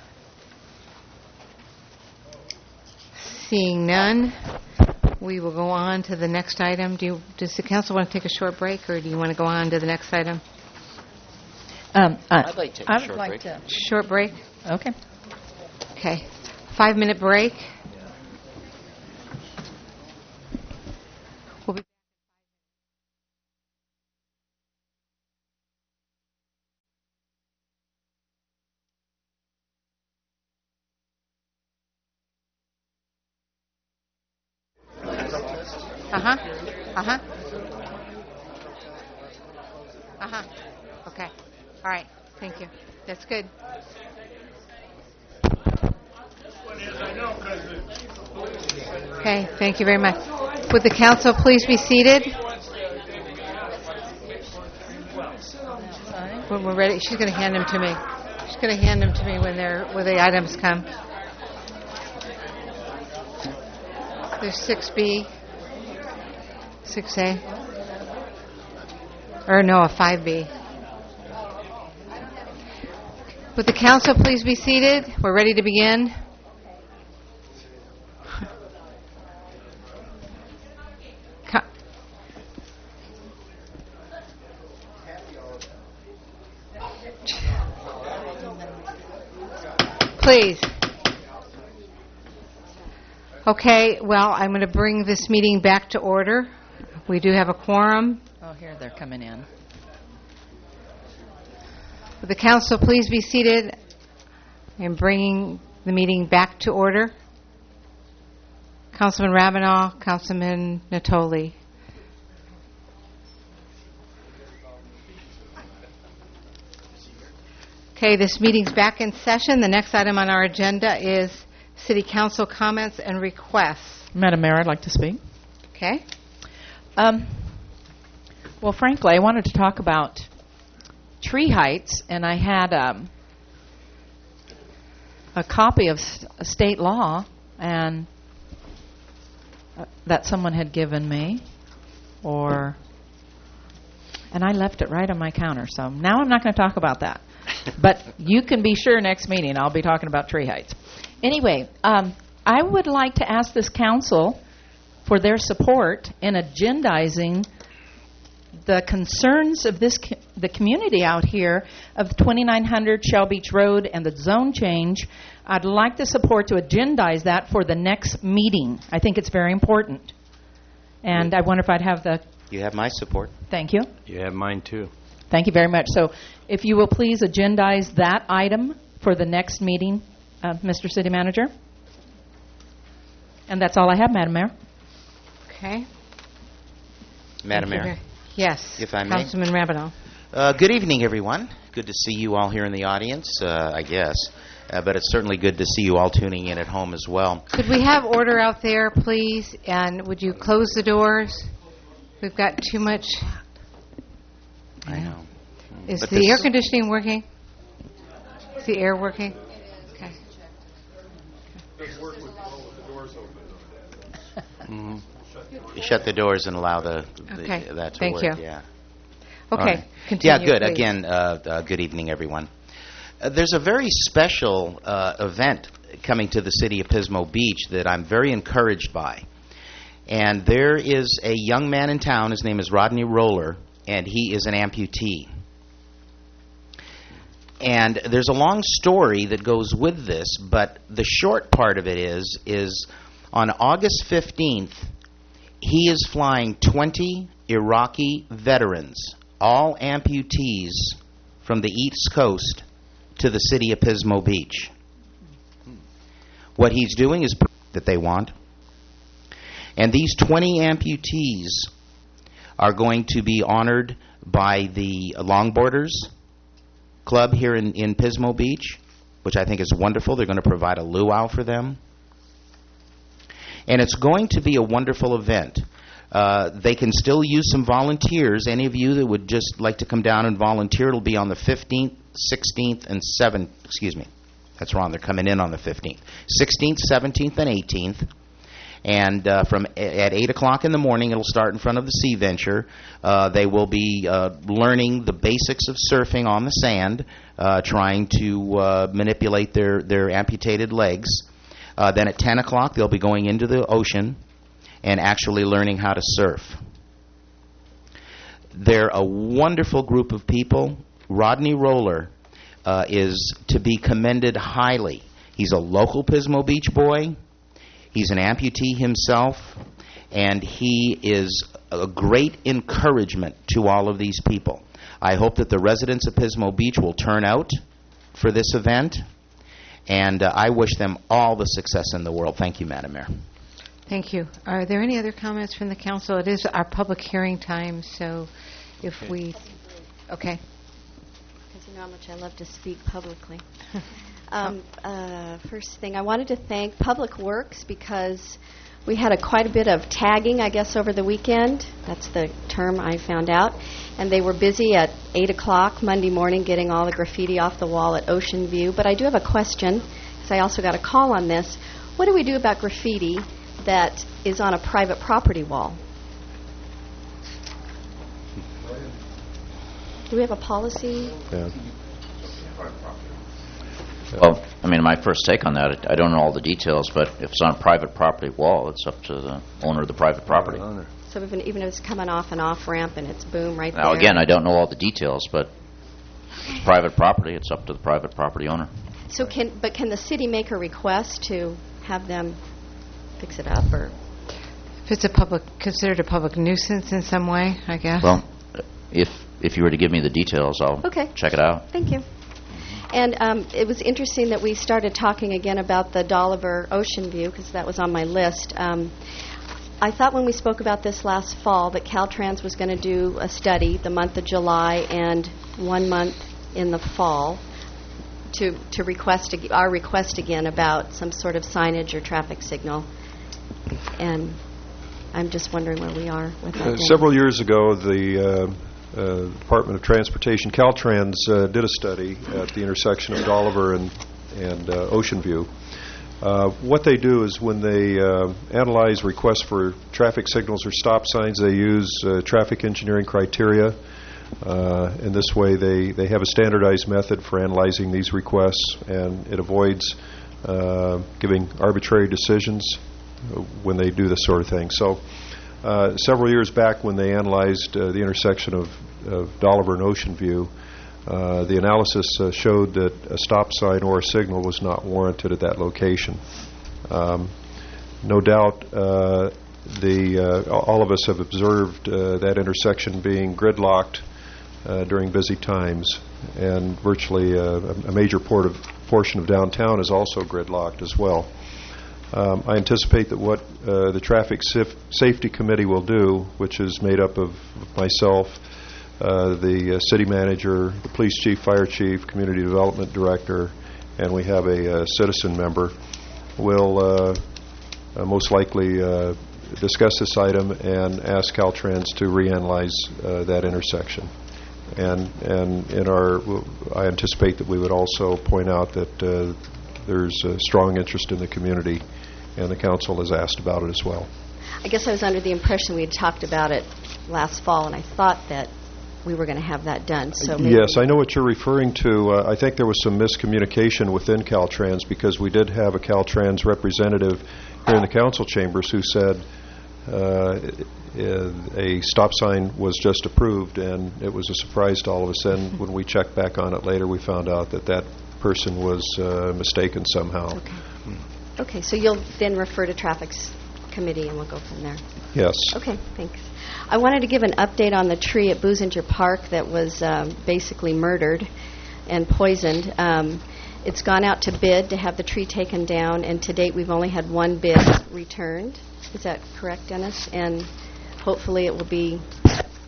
Seeing none, we will go on to the next item. Do you, does the council want to take a short break, or do you want to go on to the next item? Um, uh, I'd like to take a I would short like break. to. Short break? Okay. Okay. Five-minute break. We'll be Uh-huh. Uh-huh. Uh-huh. Okay. All right. Thank you. That's good. Okay. Thank you very much. Would the council please be seated? When we're ready, she's going to hand them to me. She's going to hand them to me when they're when the items come. There's six B. six A. Or no, a five B. Would the council please be seated? We're ready to begin. Co- Please. Okay, well, I'm going to bring this meeting back to order. We do have a quorum. Oh, here they're coming in. Would the council please be seated? I'm bringing the meeting back to order. Councilman Ravenel, Councilman Natoli. Okay, this meeting's back in session. The next item on our agenda is City Council comments and requests. Madam Mayor, I'd like to speak. Okay. Um, well, frankly, I wanted to talk about tree heights, and I had um, a copy of st- state law and uh, that someone had given me, or and I left it right on my counter. So now I'm not going to talk about that. But you can be sure next meeting I'll be talking about tree heights. Anyway, um, I would like to ask this council for their support in agendizing the concerns of this co- the community out here of twenty-nine hundred Shell Beach Road and the zone change. I'd like the support to agendize that for the next meeting. I think it's very important. And I wonder if I'd have the... You have my support. Thank you. You have mine, too. Thank you very much. So if you will please agendize that item for the next meeting, uh, Mister City Manager. And that's all I have, Madam Mayor. Okay. Madam Thank you Mayor. very- Yes. If I may. Councilman Ravenel. Uh, good evening, everyone. Good to see you all here in the audience, uh, I guess. Uh, but it's certainly good to see you all tuning in at home as well. Could we have order out there, please? And would you close the doors? We've got too much. I know. Is But the this- air conditioning working? Is the air working? Okay. Mm-hmm. You shut the doors and allow the, the Okay. that to Thank work. you. Yeah. Okay. All right. Continue, Yeah. Good. please. Again, uh, uh, good evening, everyone. Uh, there's a very special uh, event coming to the city of Pismo Beach that I'm very encouraged by, and there is a young man in town. His name is Rodney Roller, and he is an amputee. And there's a long story that goes with this, but the short part of it is is on August fifteenth, he is flying twenty Iraqi veterans, all amputees from the East Coast, to the city of Pismo Beach. What he's doing is that they want. And these twenty amputees are going to be honored by the Longboarders Club here in, in Pismo Beach, which I think is wonderful. They're going to provide a luau for them. And it's going to be a wonderful event. Uh, they can still use some volunteers. Any of you that would just like to come down and volunteer, it'll be on the fifteenth, sixteenth, and seventh. Excuse me. That's wrong. They're coming in on the fifteenth. sixteenth, seventeenth, and eighteenth. And uh, from at eight o'clock in the morning, it'll start in front of the Sea Venture. Uh, they will be uh, learning the basics of surfing on the sand, uh, trying to uh, manipulate their, their amputated legs. Uh, then at ten o'clock, they'll be going into the ocean and actually learning how to surf. They're a wonderful group of people. Rodney Roller uh, is to be commended highly. He's a local Pismo Beach boy. He's an amputee himself, and he is a great encouragement to all of these people. I hope that the residents of Pismo Beach will turn out for this event, and uh, I wish them all the success in the world. Thank you, Madam Mayor. Thank you. Are there any other comments from the council? It is our public hearing time, so if we... Okay. Because you know how much I love to speak publicly. um, uh, first thing, I wanted to thank Public Works because we had a quite a bit of tagging, I guess, over the weekend. That's the term I found out. And they were busy at eight o'clock Monday morning getting all the graffiti off the wall at Ocean View. But I do have a question, because I also got a call on this. What do we do about graffiti that is on a private property wall? Do we have a policy? Yeah. Well, I mean, my first take on that, I don't know all the details, but if it's on a private property wall, it's up to the owner of the private property. So even, even if it's coming off an off-ramp and it's boom right Now, there? again, I don't know all the details, but if it's private property, it's up to the private property owner. So can, but can the city make a request to have them fix it up, or? If it's a public, considered a public nuisance in some way, I guess. Well, if if you were to give me the details, I'll Okay. check it out. Thank you. And um, it was interesting that we started talking again about the Dolliver Ocean View, because that was on my list. Um, I thought when we spoke about this last fall that Caltrans was going to do a study the month of July and one month in the fall to to request ag- our request again about some sort of signage or traffic signal. And I'm just wondering where we are with that. Uh, several years ago, the uh, uh, Department of Transportation, Caltrans, uh, did a study at the intersection of Dolliver and, and uh, Ocean View. Uh, what they do is when they uh, analyze requests for traffic signals or stop signs, they use uh, traffic engineering criteria. Uh, in this way, they, they have a standardized method for analyzing these requests, and it avoids uh, giving arbitrary decisions when they do this sort of thing. So uh, several years back when they analyzed uh, the intersection of, of Dolliver and Ocean View, uh, the analysis uh, showed that a stop sign or a signal was not warranted at that location. Um, no doubt uh, the uh, all of us have observed uh, that intersection being gridlocked uh, during busy times, and virtually uh, a major port of, portion of downtown is also gridlocked as well. Um, I anticipate that what uh, the Traffic Sif- Safety Committee will do, which is made up of myself, uh, the uh, city manager, the police chief, fire chief, community development director, and we have a uh, citizen member, will uh, uh, most likely uh, discuss this item and ask Caltrans to reanalyze uh, that intersection. And and in our, I anticipate that we would also point out that uh, there's a strong interest in the community, and the council has asked about it as well. I guess I was under the impression we had talked about it last fall, and I thought that we were going to have that done. So maybe yes, I know what you're referring to. Uh, I think there was some miscommunication within Caltrans, because we did have a Caltrans representative here in the council chambers who said uh, a stop sign was just approved, and it was a surprise to all of us. And when we checked back on it later, we found out that that person was uh, mistaken somehow. Okay. Okay, so you'll then refer to Traffic's committee, and we'll go from there. Yes. Okay, thanks. I wanted to give an update on the tree at Boozinger Park that was um, basically murdered and poisoned. Um, it's gone out to bid to have the tree taken down, and to date we've only had one bid returned. Is that correct, Dennis? And hopefully it will be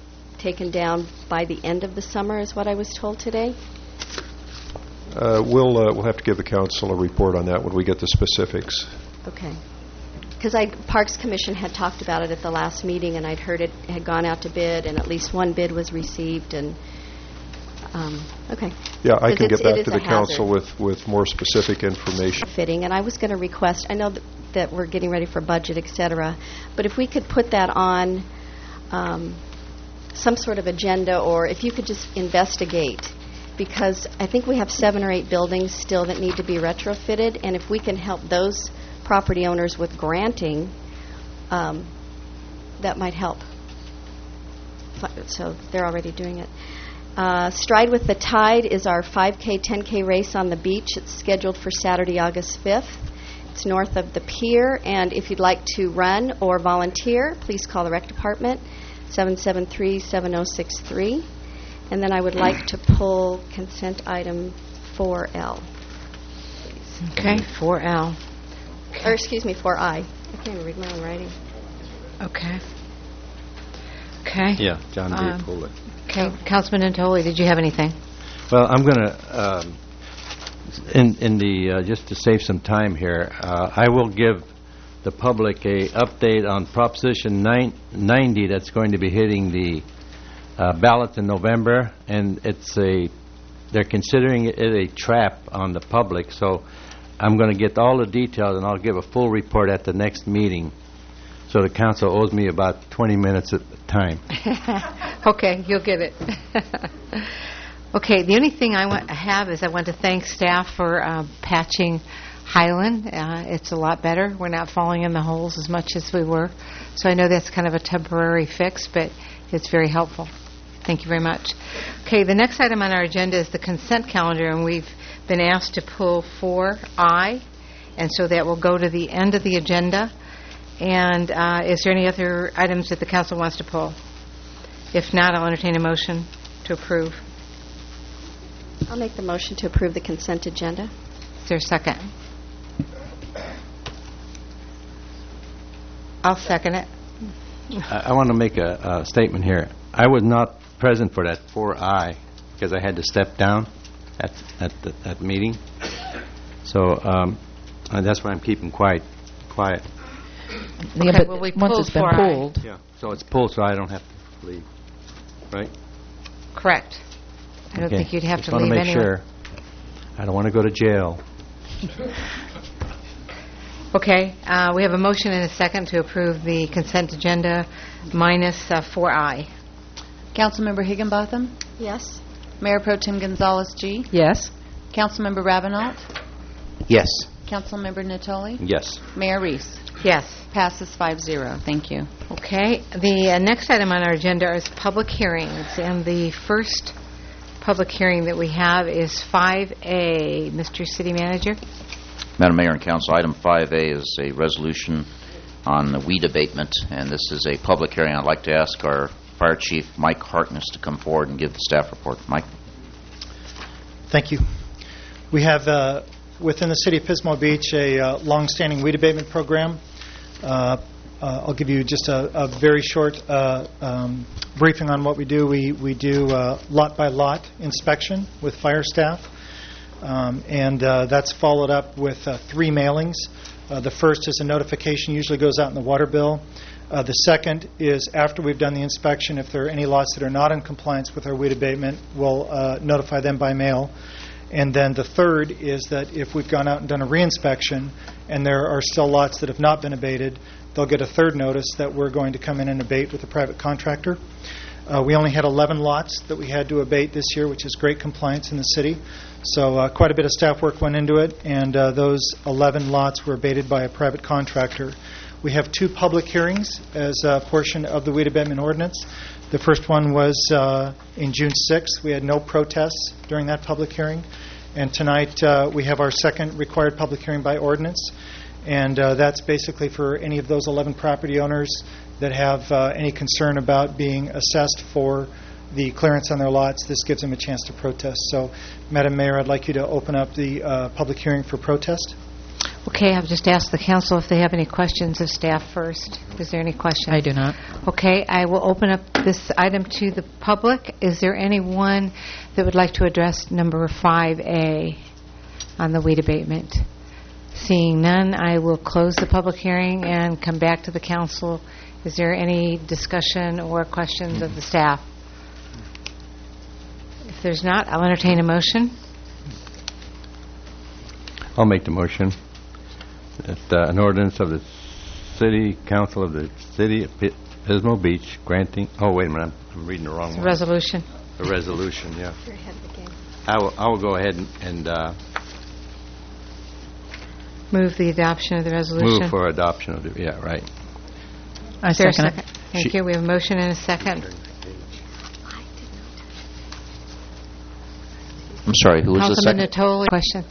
taken down by the end of the summer, is what I was told today. Uh, we'll uh, we'll have to give the council a report on that when we get the specifics. Okay. Because I Parks Commission had talked about it at the last meeting, and I'd heard it had gone out to bid, and at least one bid was received. And um, okay. Yeah, I 'Cause can it's- get back it to is the a council hazard. with, with more specific information. Fitting, and I was going to request. I know that, that we're getting ready for budget, et cetera, but if we could put that on um, some sort of agenda, or if you could just investigate, because I think we have seven or eight buildings still that need to be retrofitted, and if we can help those property owners with granting, um, that might help. So they're already doing it. Uh, Stride with the Tide is our five K, ten K race on the beach. It's scheduled for Saturday, August fifth. It's north of the pier, and if you'd like to run or volunteer, please call the rec department, seven seven three, seven zero six three. And then I would like to pull consent item four L. Okay, four L. Or excuse me, four I. I can't even read my own writing. Okay. Okay. Yeah, John D. Um, pulled it. Okay, Councilman Antoli, did you have anything? Well, I'm going to, um, in in the uh, just to save some time here, uh, I will give the public a update on Proposition nine ninety that's going to be hitting the uh, ballot in November, and it's a they're considering it a trap on the public. So I'm going to get all the details, and I'll give a full report at the next meeting. So the council owes me about twenty minutes at a time. Okay, you'll get it. Okay, the only thing I want to have is I want to thank staff for uh, patching Highland. Uh, it's a lot better. We're not falling in the holes as much as we were. So I know that's kind of a temporary fix, but it's very helpful. Thank you very much. Okay, the next item on our agenda is the consent calendar, and we've been asked to pull four I, and so that will go to the end of the agenda. And uh, is there any other items that the council wants to pull? If not, I'll entertain a motion to approve. I'll make the motion to approve the consent agenda. Is there a second? I'll second it. I, I want to make a, a statement here. I was not present for that four I because I had to step down at at the, that meeting. So um, and that's why I'm keeping quiet. Quiet. Yeah, Okay, but well, we once pulled it's been four I. pulled. Yeah. So it's pulled, so I don't have to leave. Right? Correct. I don't Okay. think you'd have Just to want leave to make anyway. sure. I don't want to go to jail. Okay, uh, we have a motion and a second to approve the consent agenda minus uh, four I. Councilmember Higginbotham? Yes. Mayor Pro Tem Gonzalez G? Yes. Councilmember Rabinault? Yes. Councilmember Natoli? Yes. Mayor Reese? Yes. Passes five zero. Thank you. Okay, the uh, next item on our agenda is public hearings, and the first public hearing that we have is five A. Mister City Manager? Madam Mayor and Council, item five A is a resolution on the weed abatement, and this is a public hearing. I'd like to ask our Fire Chief, Mike Harkness, to come forward and give the staff report. Mike? Thank you. We have, uh, within the city of Pismo Beach, a uh, long-standing weed abatement program. Uh, uh, I'll give you just a, a very short uh, um, briefing on what we do. We, we do uh, lot-by-lot inspection with fire staff. Um, and uh, that's followed up with uh, three mailings. Uh, the first is a notification, usually goes out in the water bill. Uh, the second is after we've done the inspection, if there are any lots that are not in compliance with our weed abatement, we'll uh, notify them by mail. And then the third is that if we've gone out and done a reinspection and there are still lots that have not been abated, they'll get a third notice that we're going to come in and abate with a private contractor. Uh, we only had eleven lots that we had to abate this year, which is great compliance in the city. So uh, quite a bit of staff work went into it, and uh, those eleven lots were abated by a private contractor. We have two public hearings as a portion of the weed abatement ordinance. The first one was uh, in June sixth. We had no protests during that public hearing. And tonight uh, we have our second required public hearing by ordinance. And uh, that's basically for any of those eleven property owners that have uh, any concern about being assessed for the clearance on their lots. This gives them a chance to protest. So, Madam Mayor, I'd like you to open up the uh, public hearing for protest. Okay, I've just asked the council if they have any questions of staff first. Is there any questions? I do not. Okay, I will open up this item to the public. Is there anyone that would like to address number five A on the weed abatement? Seeing none, I will close the public hearing and come back to the council. Is there any discussion or questions of the staff? If there's not, I'll entertain a motion. I'll make the motion that uh, an ordinance of the City Council of the City of Pi- Pismo Beach granting, oh, wait a minute, I'm, I'm reading the wrong It's a one. resolution. A resolution, yeah. You're ahead of the game. I will, I will go ahead and, and uh, Move the adoption of the resolution. move for adoption of the, yeah, right. I Is there a second it. Thank She- you. We have a motion and a second. I'm sorry, who was the Councilman second? Natoli, questions?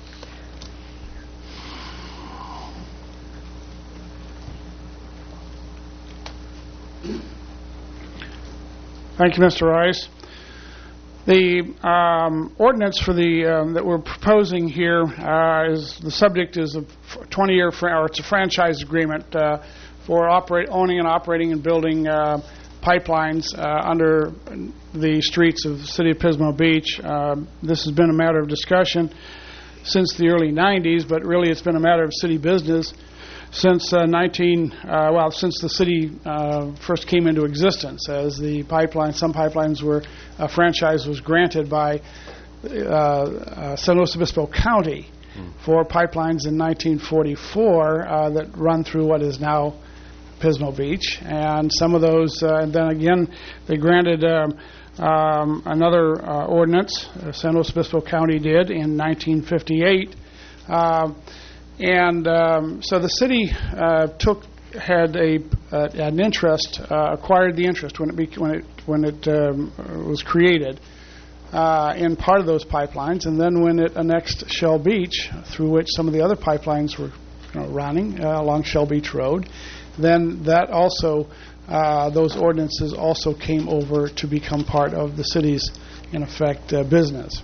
Thank you, Mister Rice. The um, ordinance for the um, that we're proposing here uh, is the subject is a twenty-year fr- or it's a franchise agreement uh, for operate owning and operating and building uh, pipelines uh, under the streets of the city of Pismo Beach. Uh, this has been a matter of discussion since the early nineties, but really it's been a matter of city business since uh, nineteen uh, well since the city uh, first came into existence. As the pipeline, some pipelines were a franchise was granted by uh, uh, San Luis Obispo County for pipelines in nineteen forty-four uh, that run through what is now Pismo Beach, and some of those, uh, and then again they granted um, um, another uh, ordinance. Uh, San Luis Obispo County did in nineteen fifty-eight. Uh, And um, so the city uh, took had a uh, an interest, uh, acquired the interest when it be, when it when it um, was created uh, in part of those pipelines, and then when it annexed Shell Beach, through which some of the other pipelines were you know, running uh, along Shell Beach Road, then that also uh, those ordinances also came over to become part of the city's, in effect, uh, business.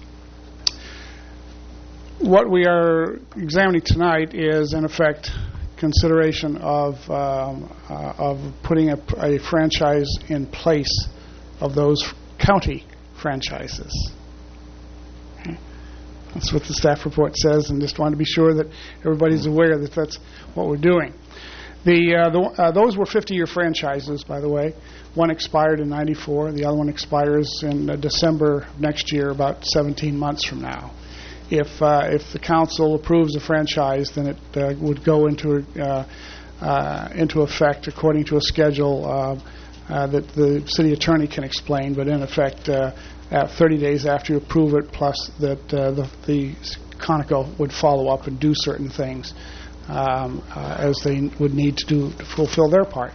What we are examining tonight is, in effect, consideration of um, uh, of putting a, a franchise in place of those county franchises. Okay. That's what the staff report says, and just want to be sure that everybody's aware that that's what we're doing. The, uh, the uh, those were fifty-year franchises, by the way. One expired in ninety-four. The other one expires in uh, December next year, about seventeen months from now. If uh, if the council approves a franchise, then it uh, would go into uh, uh, into effect according to a schedule uh, uh, that the city attorney can explain. But in effect, uh, at thirty days after you approve it, plus that uh, the, the Conoco would follow up and do certain things um, uh, as they would need to do to fulfill their part.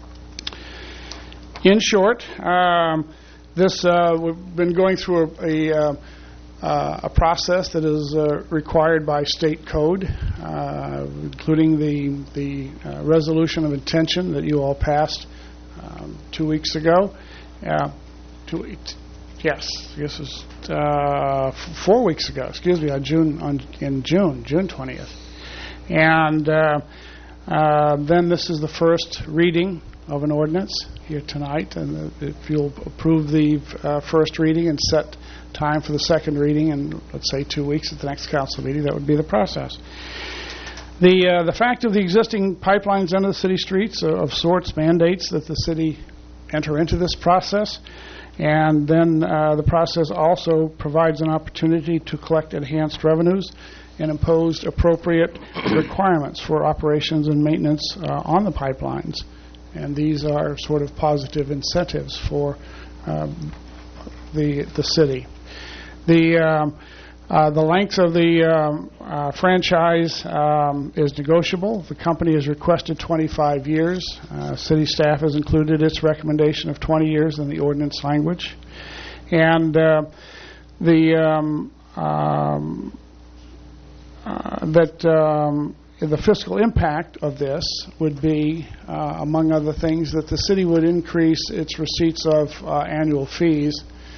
In short, um, this uh, we've been going through a. a uh, Uh, a process that is uh, required by state code, uh, including the the uh, resolution of intention that you all passed um, two weeks ago. Uh, two weeks, yes, this was uh, f- four weeks ago. Excuse me, on June on in June, June twentieth, and uh, uh, then this is the first reading of an ordinance here tonight. And if you'll approve the uh, first reading and set time for the second reading, and let's say two weeks at the next council meeting, that would be the process. The uh, the fact of the existing pipelines under the city streets uh, of sorts mandates that the city enter into this process, and then uh, the process also provides an opportunity to collect enhanced revenues and impose appropriate requirements for operations and maintenance uh, on the pipelines. And these are sort of positive incentives for um, the the city. The um, uh, the length of the um, uh, franchise um, is negotiable. The company has requested twenty-five years. Uh, city staff has included its recommendation of twenty years in the ordinance language. And uh, the um, um, uh, that um, the fiscal impact of this would be, uh, among other things, that the city would increase its receipts of uh, annual fees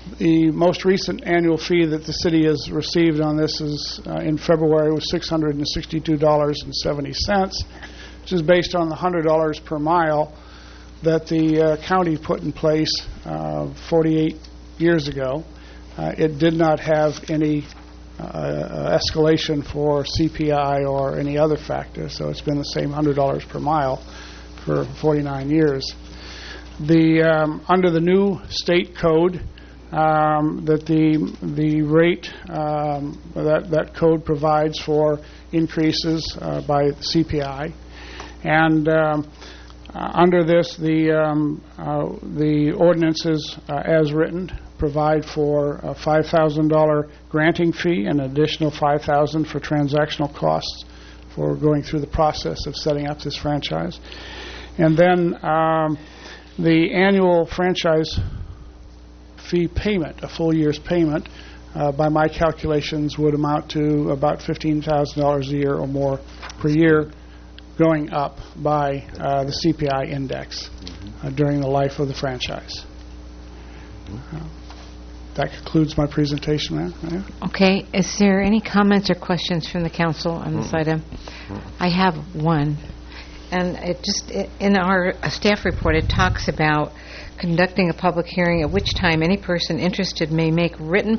the most recent annual fee that the city has received on this is uh, in February was six hundred sixty-two dollars and seventy cents, which is based on the one hundred dollars per mile that the uh, county put in place uh, forty-eight years ago. Uh, it did not have any uh, escalation for C P I or any other factor, so it's been the same one hundred dollars per mile for forty-nine years. The um, under the new state code, um, that the the rate um, that that code provides for increases uh, by C P I, and um, uh, under this the um, uh, the ordinances uh, as written provide for a five thousand dollars granting fee and an additional five thousand dollars for transactional costs for going through the process of setting up this franchise. And then um, the annual franchise fee payment, a full year's payment, uh, by my calculations would amount to about fifteen thousand dollars a year or more per year, going up by uh, the C P I index uh, during the life of the franchise. Uh, that concludes my presentation, ma'am. Okay. Is there any comments or questions from the council on this item? I have one. And it just, it, in our uh, staff report, it talks about conducting a public hearing at which time any person interested may make written.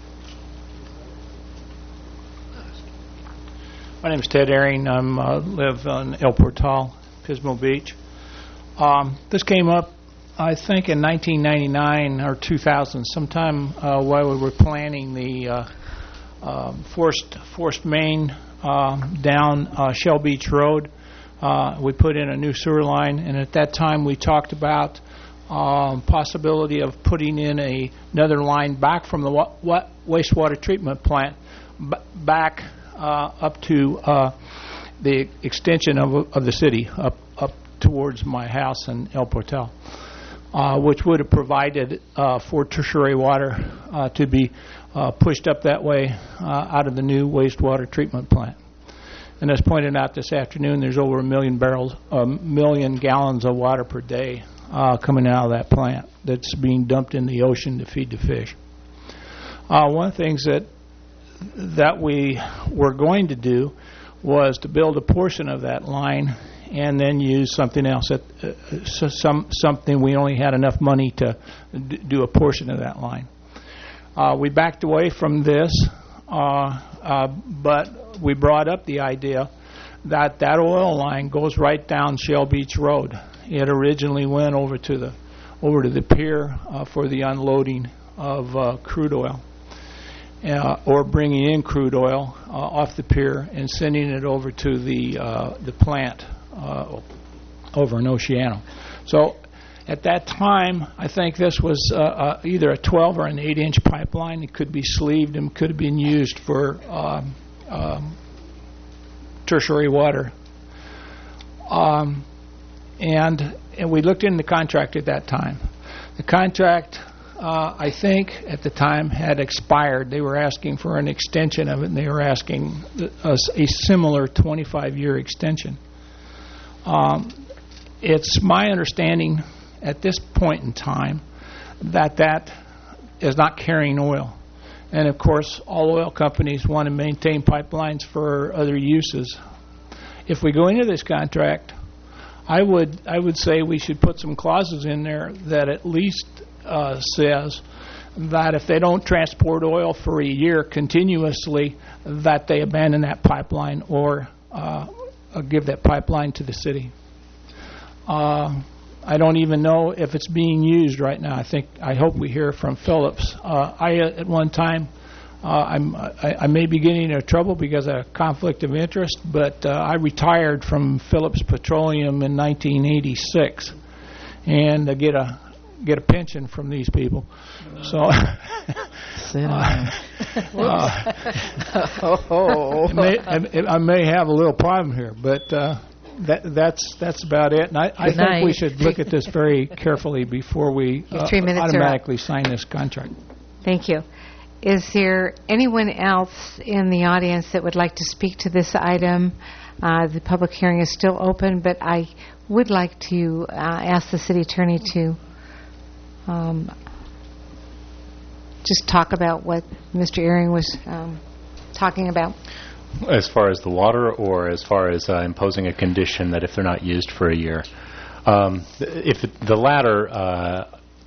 My name is Ted Ehring. I uh, live on El Portal, Pismo Beach. Um, this came up, I think, in nineteen ninety-nine or two thousand, sometime uh, while we were planning the uh, uh, forced, forced main uh, down uh, Shell Beach Road. Uh, we put in a new sewer line, and at that time we talked about um, possibility of putting in a, another line back from the wa- wa- wastewater treatment plant b- back uh, up to uh, the extension of, of the city, up up towards my house in El Portal, uh, which would have provided uh, for tertiary water uh, to be uh, pushed up that way uh, out of the new wastewater treatment plant. And as pointed out this afternoon, there's over a million barrels, a million gallons of water per day uh, coming out of that plant that's being dumped in the ocean to feed the fish. Uh, one of the things that that we were going to do was to build a portion of that line and then use something else. That, uh, so some something we only had enough money to d- do a portion of that line. Uh, we backed away from this, uh, uh, but we brought up the idea that that oil line goes right down Shell Beach Road. It originally went over to the over to the pier uh, for the unloading of uh, crude oil, uh, or bringing in crude oil uh, off the pier and sending it over to the uh, the plant uh, over in Oceano. So at that time, I think this was uh, uh, either a twelve or an eight inch pipeline. It could be sleeved and could have been used for um, um, tertiary water. Um, and and we looked into the contract at that time. The contract, uh, I think, at the time had expired. They were asking for an extension of it, and they were asking a, a similar twenty-five year extension. Um, it's my understanding at this point in time that that is not carrying oil. And, of course, all oil companies want to maintain pipelines for other uses. If we go into this contract, I would I would say we should put some clauses in there that at least uh, says that if they don't transport oil for a year continuously, that they abandon that pipeline or uh, give that pipeline to the city. Uh, I don't even know if it's being used right now. I think I hope we hear from Phillips. Uh, I uh, at one time uh, I'm I, I may be getting into trouble because of a conflict of interest, but uh, I retired from Phillips Petroleum in nineteen eighty-six, and uh, get a get a pension from these people. So uh, uh, oh. I, may, I, I may have a little problem here, but. Uh, That, that's that's about it, and I, I think night. we should look at this very carefully before we uh, three minutes are up. automatically sign this contract. Thank you. Is there anyone else in the audience that would like to speak to this item? Uh, the public hearing is still open, but I would like to uh, ask the city attorney to um, just talk about what Mister Ehring was um, talking about? As far as the water, or as far as uh, imposing a condition that if they're not used for a year? Um, if it, the latter, uh,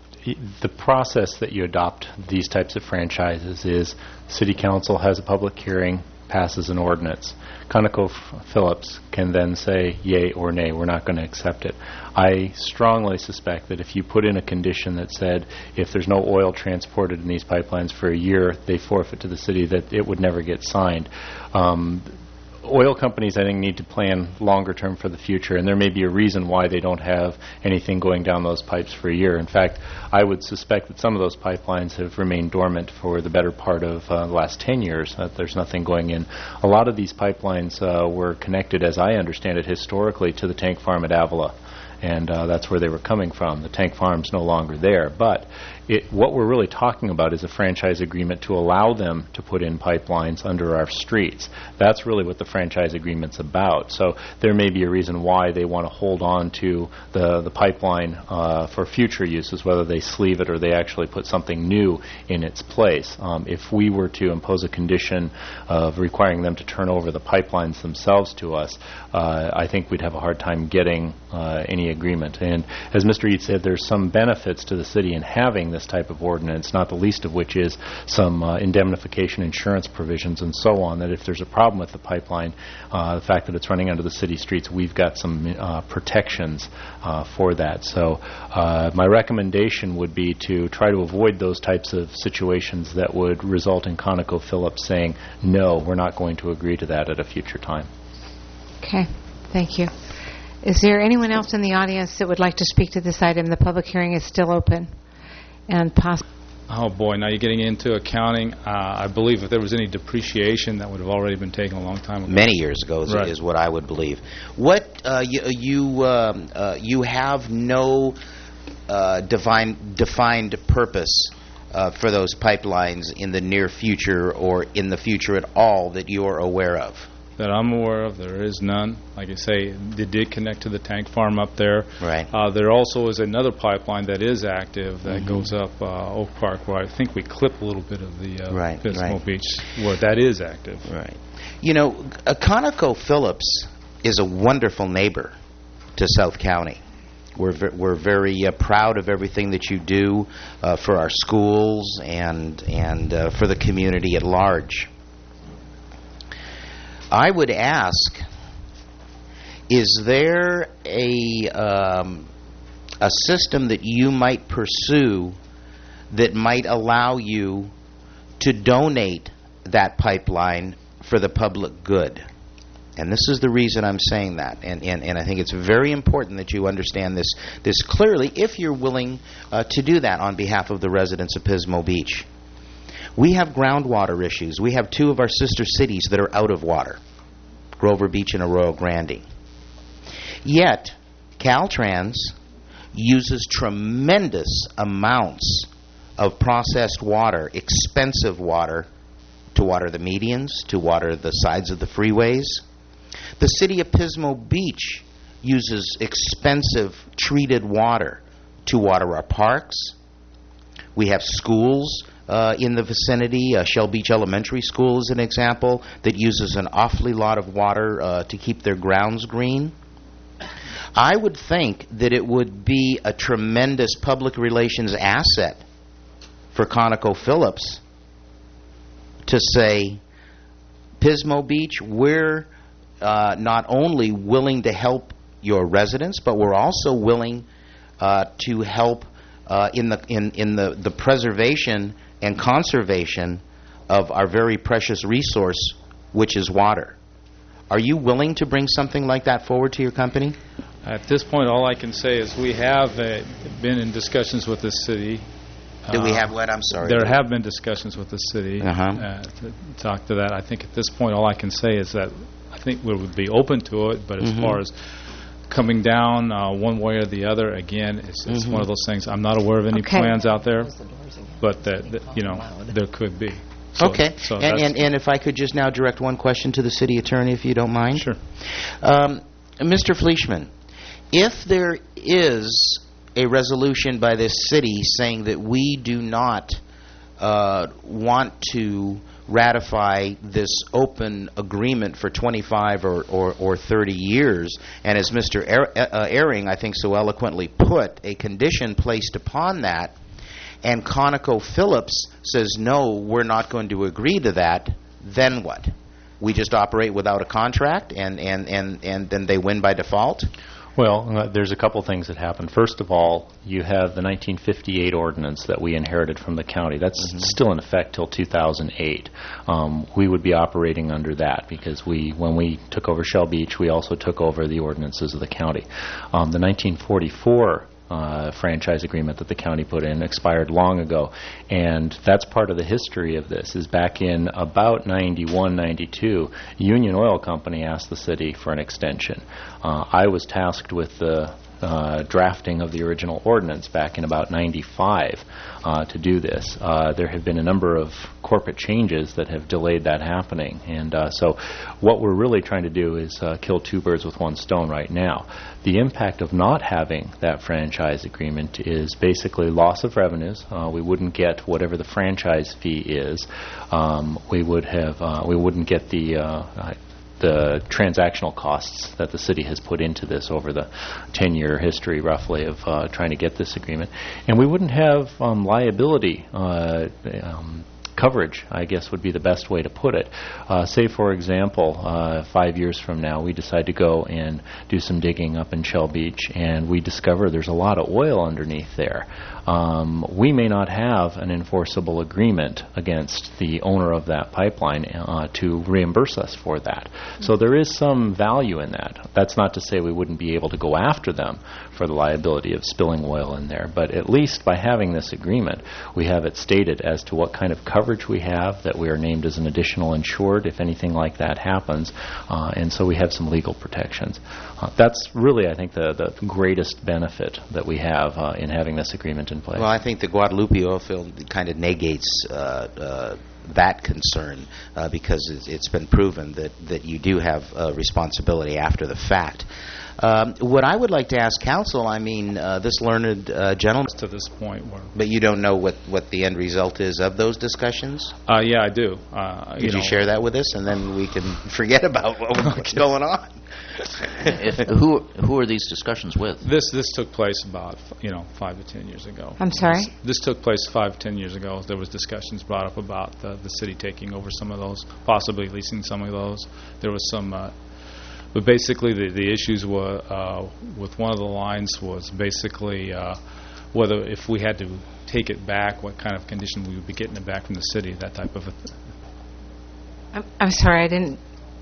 the process that you adopt these types of franchises is City Council has a public hearing, passes an ordinance. ConocoPhillips can then say yay or nay, we're not going to accept it. I strongly suspect that if you put in a condition that said if there's no oil transported in these pipelines for a year, they forfeit to the city, that it would never get signed. Um, Oil companies, I think, need to plan longer term for the future, and there may be a reason why they don't have anything going down those pipes for a year. In fact, I would suspect that some of those pipelines have remained dormant for the better part of uh, the last ten years, that there's nothing going in. A lot of these pipelines uh, were connected, as I understand it, historically to the tank farm at Avila, and uh, that's where they were coming from. The tank farm's no longer there, but it, what we're really talking about is a franchise agreement to allow them to put in pipelines under our streets. That's really what the franchise agreement's about. So there may be a reason why they want to hold on to the, the pipeline uh, for future uses, whether they sleeve it or they actually put something new in its place. Um, if we were to impose a condition of requiring them to turn over the pipelines themselves to us, uh, I think we'd have a hard time getting uh, any agreement. And as Mister Eads said, there's some benefits to the city in having this type of ordinance, not the least of which is some uh, indemnification insurance provisions and so on, that if there's a problem with the pipeline, uh, the fact that it's running under the city streets, we've got some uh, protections uh, for that. So uh, my recommendation would be to try to avoid those types of situations that would result in ConocoPhillips saying, no, we're not going to agree to that at a future time. Okay, thank you. Is there anyone else in the audience that would like to speak to this item? The public hearing is still open. And possibly. Oh boy, now you're getting into accounting. Uh, I believe if there was any depreciation, that would have already been taken a long time ago. Many years ago is, Right. is what I would believe. What uh, you you, um, uh, you have no uh, divine, defined purpose uh, for those pipelines in the near future or in the future at all that you are aware of? That I'm aware of, there is none. Like I say, they did connect to the tank farm up there. Right. Uh, there also is another pipeline that is active that Mhm. goes up uh, Oak Park, where I think we clip a little bit of the uh, Right, Pismo right. Beach, where that is active. Right. You know, uh, ConocoPhillips is a wonderful neighbor to South County. We're ve- we're very uh, proud of everything that you do uh, for our schools and and uh, for the community at large. I would ask, is there a um, a system that you might pursue that might allow you to donate that pipeline for the public good? And this is the reason I'm saying that. And, and, and I think it's very important that you understand this, this clearly if you're willing uh, to do that on behalf of the residents of Pismo Beach. We have groundwater issues. We have two of our sister cities that are out of water, Grover Beach and Arroyo Grande. Yet, Caltrans uses tremendous amounts of processed water, expensive water, to water the medians, to water the sides of the freeways. The city of Pismo Beach uses expensive treated water to water our parks. We have schools uh, in the vicinity. Uh, Shell Beach Elementary School is an example that uses an awfully lot of water uh, to keep their grounds green. I would think that it would be a tremendous public relations asset for ConocoPhillips to say, Pismo Beach, we're uh, not only willing to help your residents, but we're also willing uh, to help uh, in the in, in the, the preservation and conservation of our very precious resource, which is water. Are you willing to bring something like that forward to your company? At this point, all I can say is we have uh, been in discussions with the city. Do we Uh, have what? I'm sorry. There have been discussions with the city Uh-huh. uh, to talk to that. I think at this point, all I can say is that I think we would be open to it, but as Mhm. far as coming down uh, one way or the other, again, it's, it's Mhm. one of those things. I'm not aware of any Okay. plans out there, but that, that you know there could be. So- Okay. so and, that's- and, and if I could just now direct one question to the city attorney, if you don't mind. Sure. Um, Mister Fleischman, if there is a resolution by this city saying that we do not uh, want to ratify this open agreement for twenty-five or, or, or thirty years, and as Mister Er- uh, Ehring, I think, so eloquently put, a condition placed upon that, and ConocoPhillips says, no, we're not going to agree to that, then what? We just operate without a contract, and, and, and, and then they win by default? Well, uh, there's a couple things that happen. First of all, you have the nineteen fifty-eight ordinance that we inherited from the county. That's mm-hmm. still in effect till two thousand eight. Um, we would be operating under that because we, when we took over Shell Beach, we also took over the ordinances of the county. Um, the nineteen forty-four Uh, franchise agreement that the county put in expired long ago, and that's part of the history of this. Is back in about ninety-one, ninety-two, Union Oil Company asked the city for an extension. Uh, I was tasked with the uh, drafting of the original ordinance back in about ninety-five uh, to do this. Uh, there have been a number of corporate changes that have delayed that happening, and uh, so what we're really trying to do is uh, kill two birds with one stone right now. The impact of not having that franchise agreement is basically loss of revenues. Uh, we wouldn't get whatever the franchise fee is. Um, we would have. Uh, we wouldn't get the uh, the transactional costs that the city has put into this over the ten-year history, roughly, of uh, trying to get this agreement, and we wouldn't have um, liability. Uh, um, coverage, I guess, would be the best way to put it. Uh, say, for example, uh, five years from now, we decide to go and do some digging up in Shell Beach, and we discover there's a lot of oil underneath there. Um, we may not have an enforceable agreement against the owner of that pipeline uh, to reimburse us for that. Mm-hmm. So there is some value in that. That's not to say we wouldn't be able to go after them for the liability of spilling oil in there, but at least by having this agreement, we have it stated as to what kind of coverage we have, that we are named as an additional insured if anything like that happens, uh, and so we have some legal protections. Uh, that's really, I think, the, the greatest benefit that we have uh, in having this agreement in place. Well, I think the Guadalupe oil field kind of negates uh, uh, that concern uh, because it's, it's been proven that, that you do have uh, responsibility after the fact. Um, what I would like to ask counsel, I mean, uh, this learned uh, gentleman... To this point. Where but you don't know what, what the end result is of those discussions? Uh, yeah, I do. Uh, Could you, you know, share that with us, and then we can forget about what, what's going on? if, who who are these discussions with? This this took place about you know five to ten years ago. I'm sorry? This, this took place five to ten years ago. There was discussions brought up about the, the city taking over some of those, possibly leasing some of those. There was some... Uh, But basically, the, the issues were uh, with one of the lines was basically uh, whether if we had to take it back, what kind of condition we would be getting it back from the city, that type of a th- I'm, I'm sorry, I didn't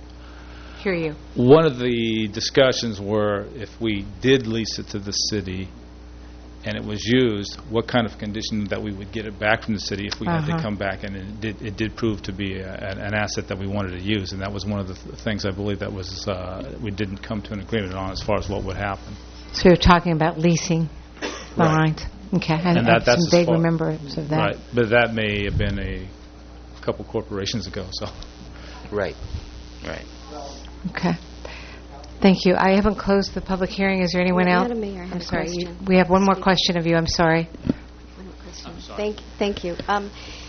hear you. One of the discussions were if we did lease it to the city and it was used, what kind of condition that we would get it back from the city if we uh-huh. had to come back, and it did it did prove to be a, an, an asset that we wanted to use, and that was one of the th- things I believe that was uh, we didn't come to an agreement on as far as what would happen. So you're talking about leasing the right. lines. Okay, I, and I that, have some vague far, remembrance of that. Right, but that may have been a couple corporations ago. So, right, right. Okay. Thank you. I haven't closed the public hearing. Is there anyone well, else? Madam Mayor, I have I'm a sorry. question. You, we have one more question of you. I'm sorry. One more question. Thank, thank you. Um,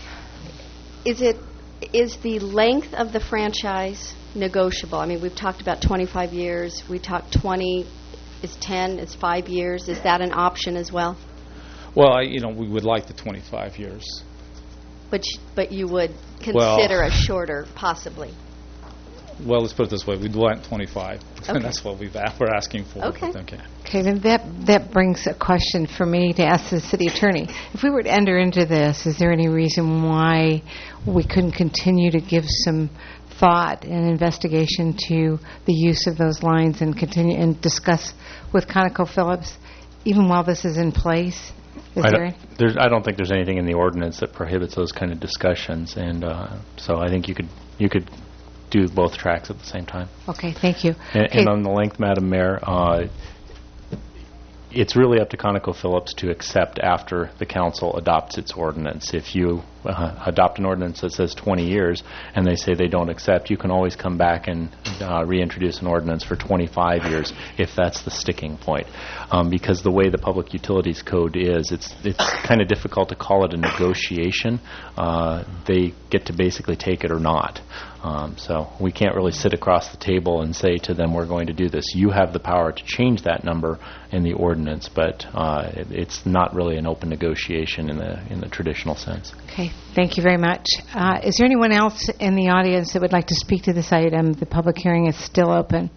is it is the length of the franchise negotiable? I mean, we've talked about twenty-five years. We talked twenty. Is ten? Is five years? Is that an option as well? Well, I, you know, we would like the twenty-five years. But sh- but you would well, consider a shorter, possibly. Well, let's put it this way: we'd want twenty-five, okay. and that's what we've we're asking for. Okay. okay. Okay. Then that that brings a question for me to ask the city attorney. If we were to enter into this, is there any reason why we couldn't continue to give some thought and investigation to the use of those lines and continue and discuss with ConocoPhillips, even while this is in place? Is I, there don't, there's, I don't think there's anything in the ordinance that prohibits those kind of discussions, and uh, so I think you could you could. do both tracks at the same time. Okay, thank you. And, okay. and on the length, Madam Mayor, uh, it's really up to ConocoPhillips to accept after the council adopts its ordinance. If you uh, adopt an ordinance that says twenty years and they say they don't accept, you can always come back and uh, reintroduce an ordinance for twenty-five years if that's the sticking point. Um, because the way the Public Utilities Code is, it's it's kind of difficult to call it a negotiation. Uh, they get to basically take it or not. Um, so we can't really sit across the table and say to them, we're going to do this. You have the power to change that number in the ordinance, but uh, it, it's not really an open negotiation in the in the traditional sense. Okay, thank you very much. Uh, is there anyone else in the audience that would like to speak to this item? The public hearing is still open.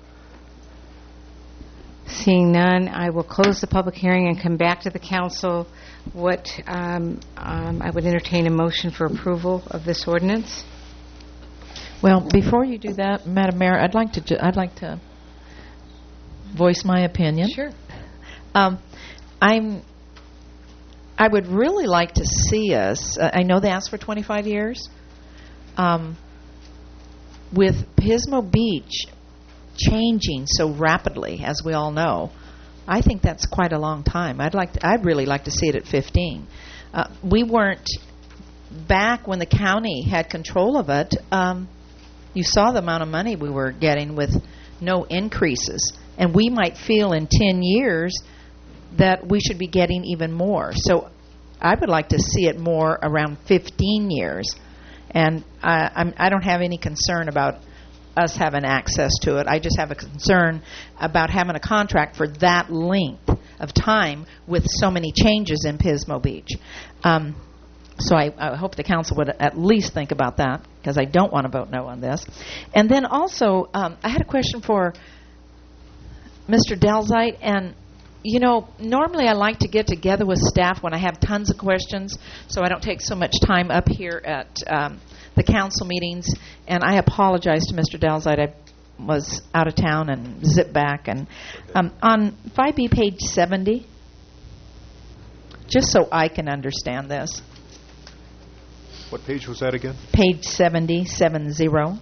Seeing none, I will close the public hearing and come back to the council. What um, um, I would entertain a motion for approval of this ordinance. Well, before you do that, Madam Mayor, I'd like to ju- I'd like to voice my opinion. Sure. Um, I'm. I would really like to see us. Uh, I know they asked for twenty-five years. Um, with Pismo Beach changing so rapidly, as we all know, I think that's quite a long time. I'd like. To, I'd really like to see it at fifteen. Uh, we weren't back when the county had control of it. Um, You saw the amount of money we were getting with no increases. And we might feel in ten years that we should be getting even more. So I would like to see it more around fifteen years. And I, I'm, I don't have any concern about us having access to it. I just have a concern about having a contract for that length of time with so many changes in Pismo Beach. Um, So I, I hope the council would at least think about that, because I don't want to vote no on this. And then also, um, I had a question for Mister Delzite. And, you know, normally I like to get together with staff when I have tons of questions, so I don't take so much time up here at um, the council meetings. And I apologize to Mister Delzite. I was out of town and zipped back. And um, on five B, page seventy, just so I can understand this. What page was that again? Page seventy, seven zero.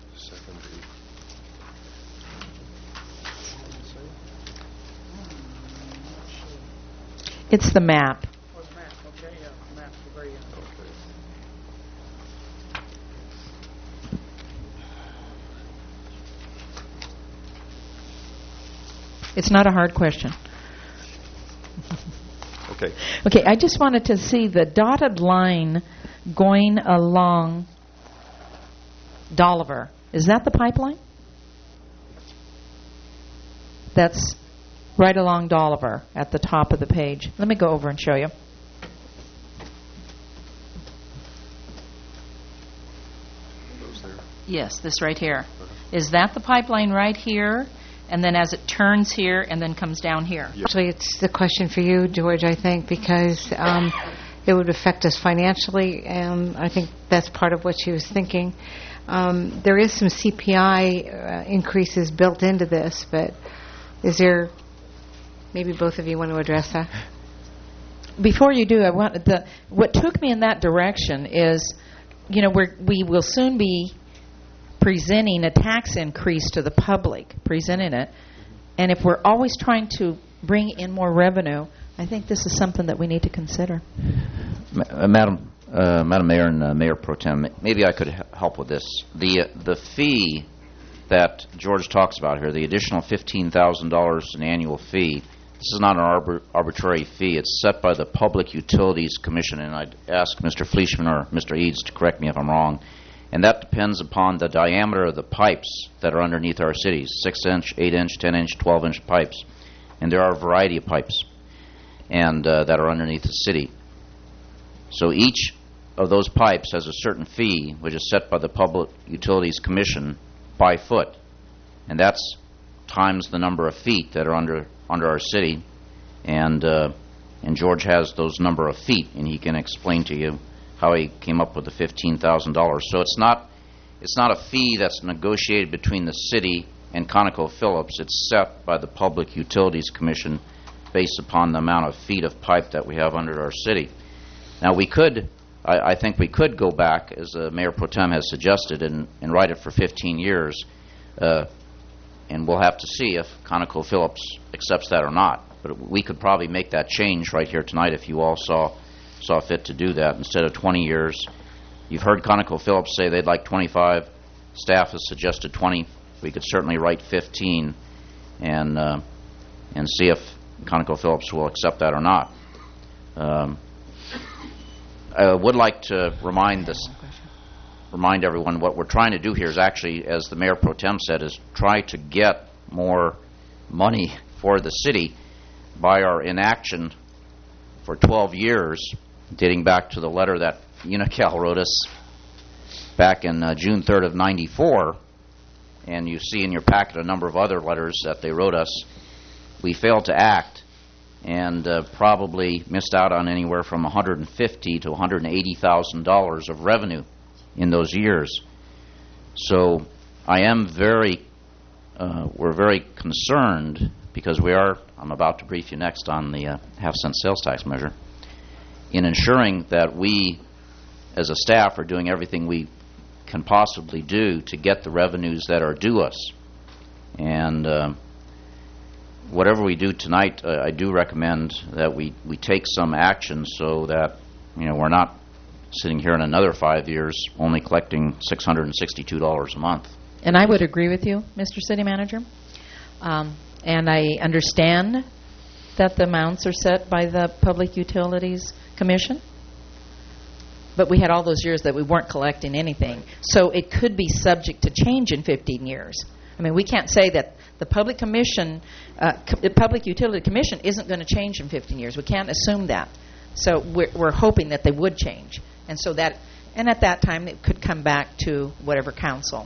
It's the map. It's not a hard question. Okay. Okay, I just wanted to see the dotted line going along Dolliver. Is that the pipeline? That's right along Dolliver at the top of the page. Let me go over and show you. Yes, this right here. Is that the pipeline right here? And then as it turns here and then comes down here? Actually, it's the question for you, George, I think, because um, it would affect us financially, and I think that's part of what she was thinking. Um, there is some C P I uh, increases built into this, but is there, maybe both of you want to address that? Before you do, I want the what took me in that direction is, you know, we're, we will soon be presenting a tax increase to the public, presenting it, and if we're always trying to bring in more revenue, I think this is something that we need to consider. Uh, Madam, uh, Madam Mayor and uh, Mayor Pro Tem, maybe I could h- help with this. The uh, the fee that George talks about here, the additional fifteen thousand dollars in annual fee, this is not an arbor- arbitrary fee. It's set by the Public Utilities Commission, and I'd ask Mister Fleischman or Mister Eads to correct me if I'm wrong. And that depends upon the diameter of the pipes that are underneath our cities, six inch, eight inch, ten inch, twelve inch pipes. And there are a variety of pipes and uh, that are underneath the city. So each of those pipes has a certain fee, which is set by the Public Utilities Commission by foot. And that's times the number of feet that are under under our city. And, uh, and George has those number of feet, and he can explain to you how he came up with the fifteen thousand dollars. So it's not it's not a fee that's negotiated between the city and ConocoPhillips. It's set by the Public Utilities Commission based upon the amount of feet of pipe that we have under our city. Now we could, I, I think we could go back, as uh, Mayor Pro Tem has suggested, and, and write it for fifteen years, uh, and we'll have to see if ConocoPhillips accepts that or not. But we could probably make that change right here tonight if you all saw saw fit to do that instead of twenty years. You've heard ConocoPhillips say they'd like twenty-five. Staff has suggested twenty. We could certainly write fifteen and uh, and see if ConocoPhillips will accept that or not. Um, I would like to remind this, remind everyone what we're trying to do here is actually, as the Mayor Pro Tem said, is try to get more money for the city by our inaction for twelve years, dating back to the letter that Unocal wrote us back in uh, June third of ninety-four, and you see in your packet a number of other letters that they wrote us. We failed to act and uh, probably missed out on anywhere from one hundred fifty thousand to one hundred eighty thousand dollars of revenue in those years. So I am very, uh, we're very concerned because we are, I'm about to brief you next on the uh, half cent sales tax measure, in ensuring that we as a staff are doing everything we can possibly do to get the revenues that are due us. And uh, whatever we do tonight, uh, I do recommend that we, we take some action so that, you know, we're not sitting here in another five years only collecting six hundred sixty-two dollars a month. And I would agree with you, Mister City Manager. Um, and I understand that the amounts are set by the Public Utilities Commission. But we had all those years that we weren't collecting anything. So it could be subject to change in fifteen years. I mean, we can't say that the Public Commission, uh, co- the Public Utility Commission isn't going to change in fifteen years. We can't assume that. So we're, we're hoping that they would change. And so that, and at that time, it could come back to whatever council.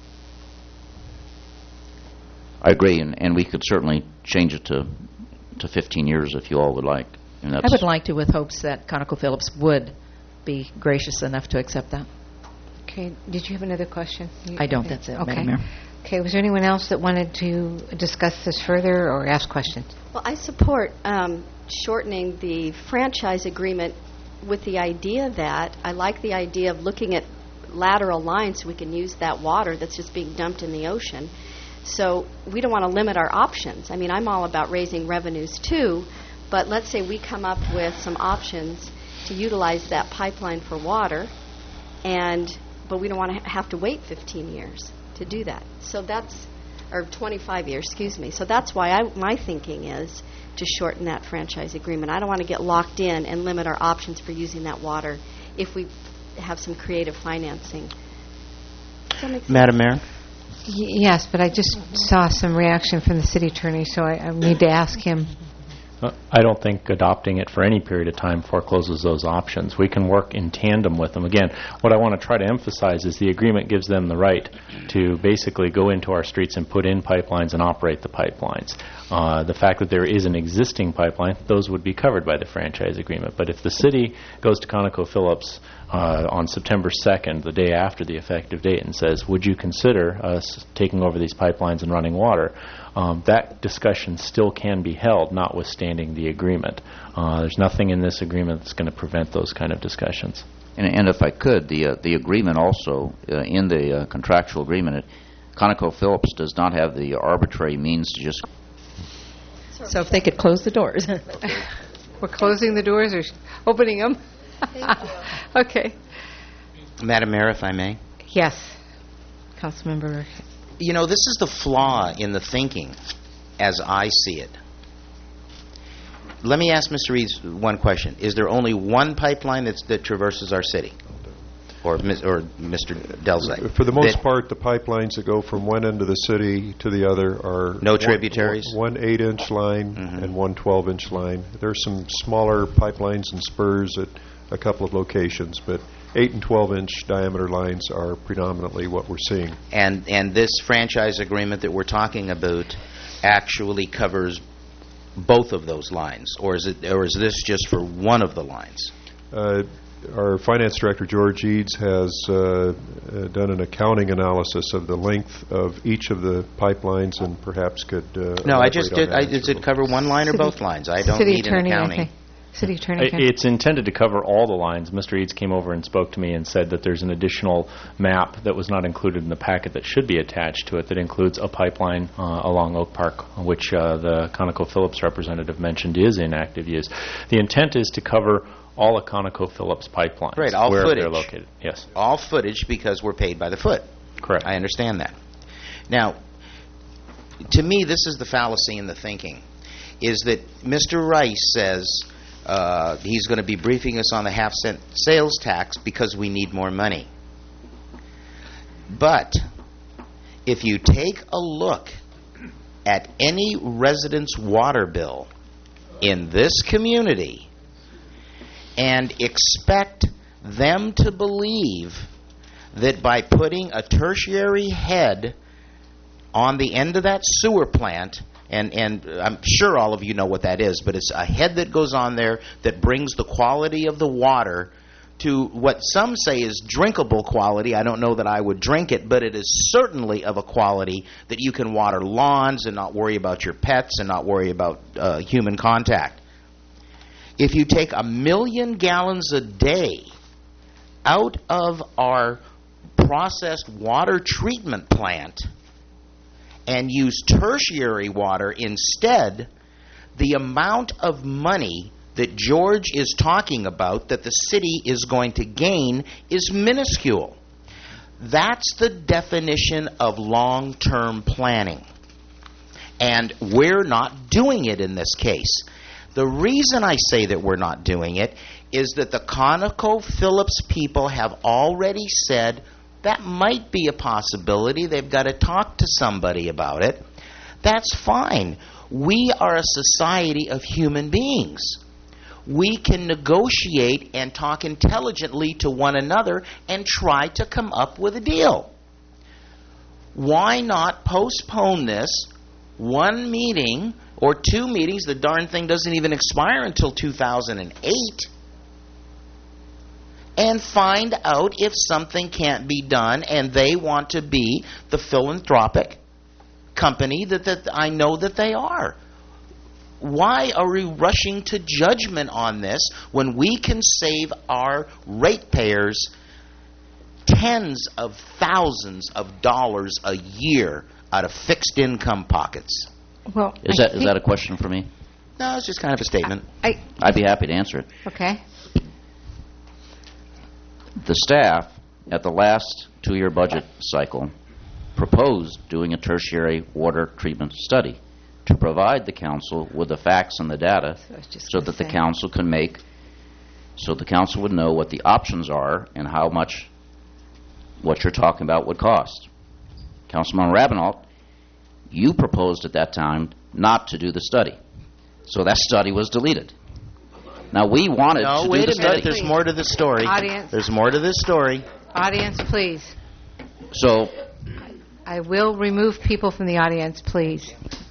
I agree, and, and we could certainly change it to to fifteen years if you all would like. And that's I would like to, with hopes that ConocoPhillips would be gracious enough to accept that. Okay. Did you have another question? You, I don't. That's it, okay. Madam Mayor. Okay. Was there anyone else that wanted to discuss this further or ask questions? Well, I support um, shortening the franchise agreement with the idea that I like the idea of looking at lateral lines so we can use that water that's just being dumped in the ocean. So we don't want to limit our options. I mean, I'm all about raising revenues too, but let's say we come up with some options to utilize that pipeline for water, and but we don't want to ha- have to wait fifteen years to do that. So that's, or twenty-five years, excuse me. So that's why I, my thinking is to shorten that franchise agreement. I don't want to get locked in and limit our options for using that water if we have some creative financing. Does that make sense? Madam Mayor? Y- yes, but I just saw some reaction from the city attorney, so I, I need to ask him. Uh, I don't think adopting it for any period of time forecloses those options. We can work in tandem with them. Again, what I want to try to emphasize is the agreement gives them the right to basically go into our streets and put in pipelines and operate the pipelines. Uh, the fact that there is an existing pipeline, those would be covered by the franchise agreement. But if the city goes to ConocoPhillips uh, on September second, the day after the effective date, and says, would you consider us taking over these pipelines and running water, um, that discussion still can be held, notwithstanding the agreement. Uh, there's nothing in this agreement that's going to prevent those kind of discussions. And, and if I could, the uh, the agreement also, uh, in the uh, contractual agreement, it, ConocoPhillips does not have the arbitrary means to just... So if they could close the doors. We're closing the doors or opening them? Okay. Madam Mayor, if I may? Yes. Councilmember. You know, this is the flaw in the thinking as I see it. Let me ask Mister Reeves one question. Is there only one pipeline that's, that traverses our city? Or, or Mister Delzak? For the most that, part, the pipelines that go from one end of the city to the other are... No one, tributaries? One eight-inch line mm-hmm. and one twelve-inch line. There's some smaller pipelines and spurs at a couple of locations, but eight and twelve-inch diameter lines are predominantly what we're seeing. And and this franchise agreement that we're talking about actually covers both of those lines, or is it, or is this just for one of the lines? Uh, Our finance director, George Eads, has uh, uh, done an accounting analysis of the length of each of the pipelines and perhaps could uh, No, I just did. I, does it cover one line or City, both lines? I don't City need attorney, an accounting. Okay. City attorney. It, it's intended to cover all the lines. Mister Eads came over and spoke to me and said that there's an additional map that was not included in the packet that should be attached to it that includes a pipeline uh, along Oak Park, which uh, the ConocoPhillips representative mentioned is in active use. The intent is to cover all of ConocoPhillips pipelines. Right, all where footage. they're located. Yes. All footage because we're paid by the foot. Correct. I understand that. Now, to me, this is the fallacy in the thinking, is that Mister Rice says uh, he's going to be briefing us on the half-cent sales tax because we need more money. But if you take a look at any resident's water bill in this community and expect them to believe that by putting a tertiary head on the end of that sewer plant, and, and I'm sure all of you know what that is, but it's a head that goes on there that brings the quality of the water to what some say is drinkable quality. I don't know that I would drink it, but it is certainly of a quality that you can water lawns and not worry about your pets and not worry about uh, human contact. If you take a million gallons a day out of our processed water treatment plant and use tertiary water instead, the amount of money that George is talking about that the city is going to gain is minuscule. That's the definition of long-term planning. And we're not doing it in this case. The reason I say that we're not doing it is that the ConocoPhillips people have already said that might be a possibility. They've got to talk to somebody about it. That's fine. We are a society of human beings. We can negotiate and talk intelligently to one another and try to come up with a deal. Why not postpone this one meeting or two meetings? The darn thing doesn't even expire until two thousand eight. And find out if something can't be done and they want to be the philanthropic company that, that I know that they are. Why are we rushing to judgment on this when we can save our ratepayers tens of thousands of dollars a year out of fixed income pockets? Well, Is I that is think- that a question for me? No, it's just kind of a statement. I, I'd be happy to answer it. okay. The staff at the last two-year budget cycle proposed doing a tertiary water treatment study to provide the council with the facts and the data so that the council can make, so the council would know what the options are and how much what you're talking about would cost. Councilman Rabinalt, you proposed at that time not to do the study. So that study was deleted. Now, we wanted No, to do wait the a minute. study. There's more to this story. Audience. There's more to this story. Audience, please. So I will remove people from the audience, please.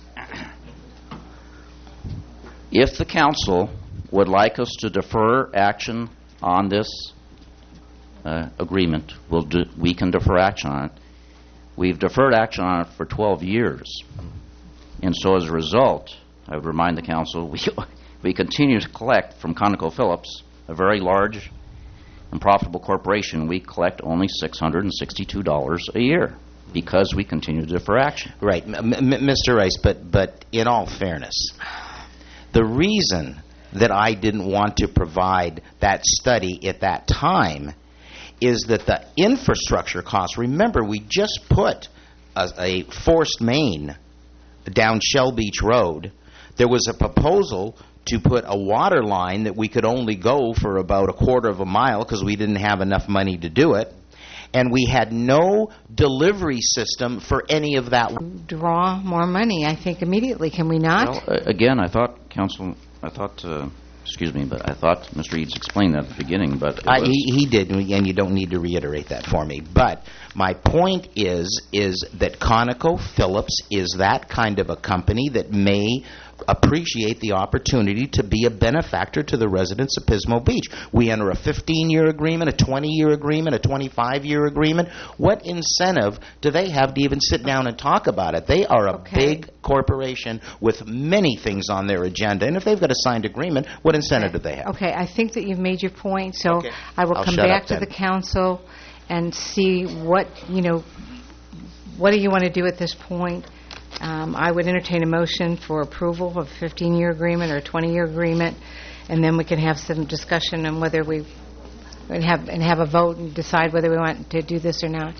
if the council would like us to defer action on this uh, agreement, we'll do, we can defer action on it. We've deferred action on it for twelve years. And so as a result, I would remind the council, we, we continue to collect from ConocoPhillips, a very large and profitable corporation. We collect only six hundred sixty-two dollars a year because we continue to defer action. Right, M- M- Mister Rice, but, but in all fairness, the reason that I didn't want to provide that study at that time is that the infrastructure costs, remember, we just put a, a forced main down Shell Beach Road. There was a proposal to put a water line that we could only go for about a quarter of a mile because we didn't have enough money to do it. And we had no delivery system for any of that. Draw more money, I think, immediately. Can we not? Well, uh, again, I thought, Council, I thought, uh, excuse me, but I thought Mister Eads explained that at the beginning, but it I, was- he, he did, and you don't need to reiterate that for me. But my point is, is that ConocoPhillips is that kind of a company that may appreciate the opportunity to be a benefactor to the residents of Pismo Beach. We enter a fifteen-year agreement, a twenty-year agreement, a twenty-five-year agreement. What incentive do they have to even sit down and talk about it? They are a Okay. big corporation with many things on their agenda, and if they've got a signed agreement, what incentive do they have? Okay, I think that you've made your point, so Okay. I will I'll come shut back up to then. the council and see what, you know, what do you want to do at this point? Um, I would entertain a motion for approval of a fifteen-year agreement or a twenty-year agreement and then we can have some discussion on whether we and have and have a vote and decide whether we want to do this or not.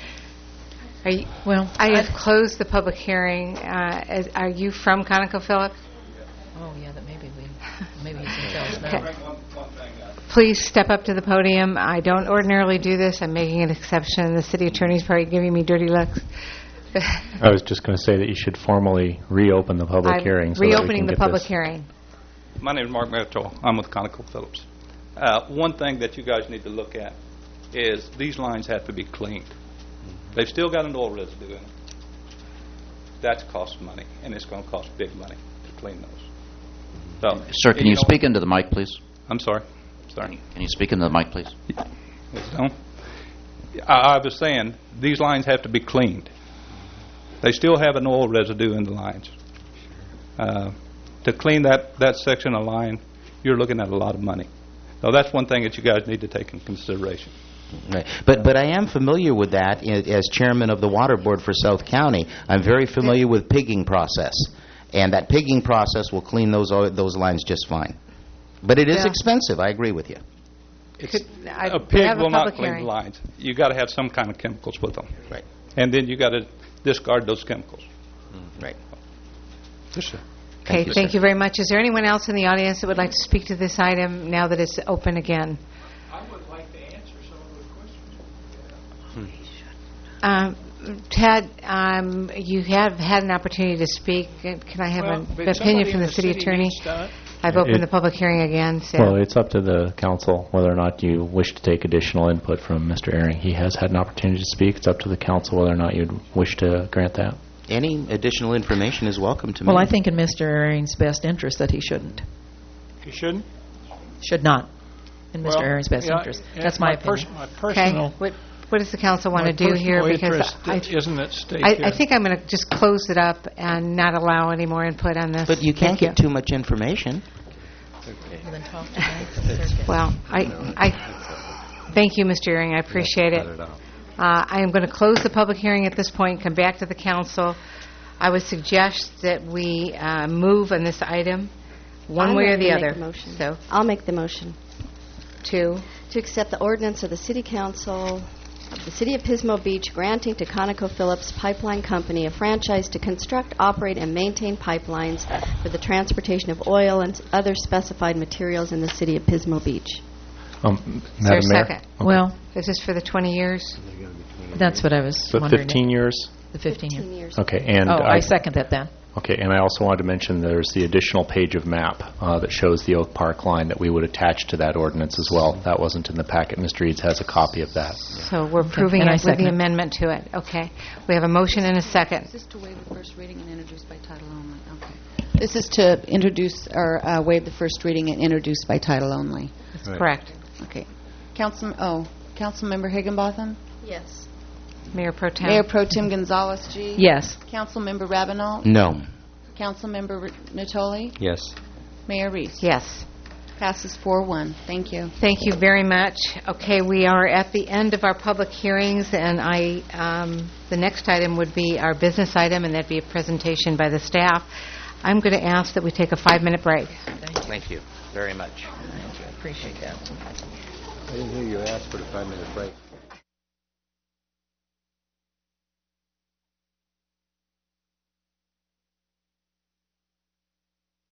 Are you, well, I have closed the public hearing. Uh, as, are you from ConocoPhillips? Oh, yeah, that maybe we, maybe you can tell us now. Please step up to the podium. I don't ordinarily do this. I'm making an exception. The city attorney's probably giving me dirty looks. I was just going to say that you should formally reopen the public I'm hearing. So that we reopening can the get public this. hearing. My name is Mark Mitchell. I'm with ConocoPhillips. Uh, one thing that you guys need to look at is these lines have to be cleaned. They've still got an oil residue in them. That's cost money, and it's going to cost big money to clean those. So, Sir, can you, you know, speak into the mic, please? I'm sorry. Sorry. Can you speak into the mic, please? Yes, no? I, I was saying these lines have to be cleaned. They still have an oil residue in the lines. Uh, to clean that, that section of line, you're looking at a lot of money. So that's one thing that you guys need to take in consideration. Right. But but I am familiar with that i- as chairman of the Water Board for South County. I'm very familiar with pigging process, and that pigging process will clean those o- those lines just fine. But it is Yeah. expensive. I agree with you. It's, Could- I- a pig have a will not public clean hearing. the lines. You got to have some kind of chemicals with them. Right. And then you got to discard those chemicals. Right. Yes, sir. Okay, thank you very much. Is there anyone else in the audience that would like to speak to this item now that it's open again? I would like to answer some of the questions. Um, Ted, um, you have had an opportunity to speak. Uh, Can I have Well, an but opinion somebody from in the the city city attorney? needs to- I've opened It- the public hearing again, so... Well, it's up to the council whether or not you wish to take additional input from Mister Ehring. He has had an opportunity to speak. It's up to the council whether or not you'd wish to grant that. Any additional information is welcome to me. Well, I think in Mister Ehring's best interest that he shouldn't. You shouldn't? Should not. In Mister Well, Ehring's best yeah, interest. yeah, That's my, my pers- opinion. my Okay, personal, what, what does the council want my to do here? personal Because interest I, isn't at stake I, here. I think I'm going to just close it up and not allow any more input on this. But you can't Thank get too much information. Well, I, I thank you, Mister Ehring. I appreciate it. Uh, I am going to close the public hearing at this point, come back to the council. I would suggest that we uh, move on this item one I'm way or ready the to other. make the motion. So, I'll make the motion. To? To accept the ordinance of the City Council of the City of Pismo Beach granting to ConocoPhillips Pipeline Company a franchise to construct, operate, and maintain pipelines for the transportation of oil and other specified materials in the City of Pismo Beach. Um, Is there a Madam Mayor? second? Okay. Well, Is this for the twenty years? that's what I was But wondering. fifteen years? The fifteen, fifteen years. years. Okay, and Oh, I, I second that then. Okay, and I also wanted to mention there's the additional page of map uh, that shows the Oak Park line that we would attach to that ordinance as well. That wasn't in the packet. Mister Eads has a copy of that. So we're approving And I it with second the it. amendment to it. Okay. We have a motion and a second. Is this to waive the first reading and introduce by title only? Okay. This is to introduce or uh, waive the first reading and introduce by title only. That's correct. Okay. Council, oh, Councilmember Higginbotham? Yes. Mayor Pro Tem. Mayor Pro Tem Gonzalez G? Yes. Councilmember Rabinalt? No. Councilmember R- Natoli? Yes. Mayor Reese? Yes. Passes four one. Thank you. Thank you very much. Okay, we are at the end of our public hearings, and I, um, the next item would be our business item, and that'd be a presentation by the staff. I'm going to ask that we take a five-minute break. Thank you very much. I appreciate that. I didn't hear you ask for the five-minute break.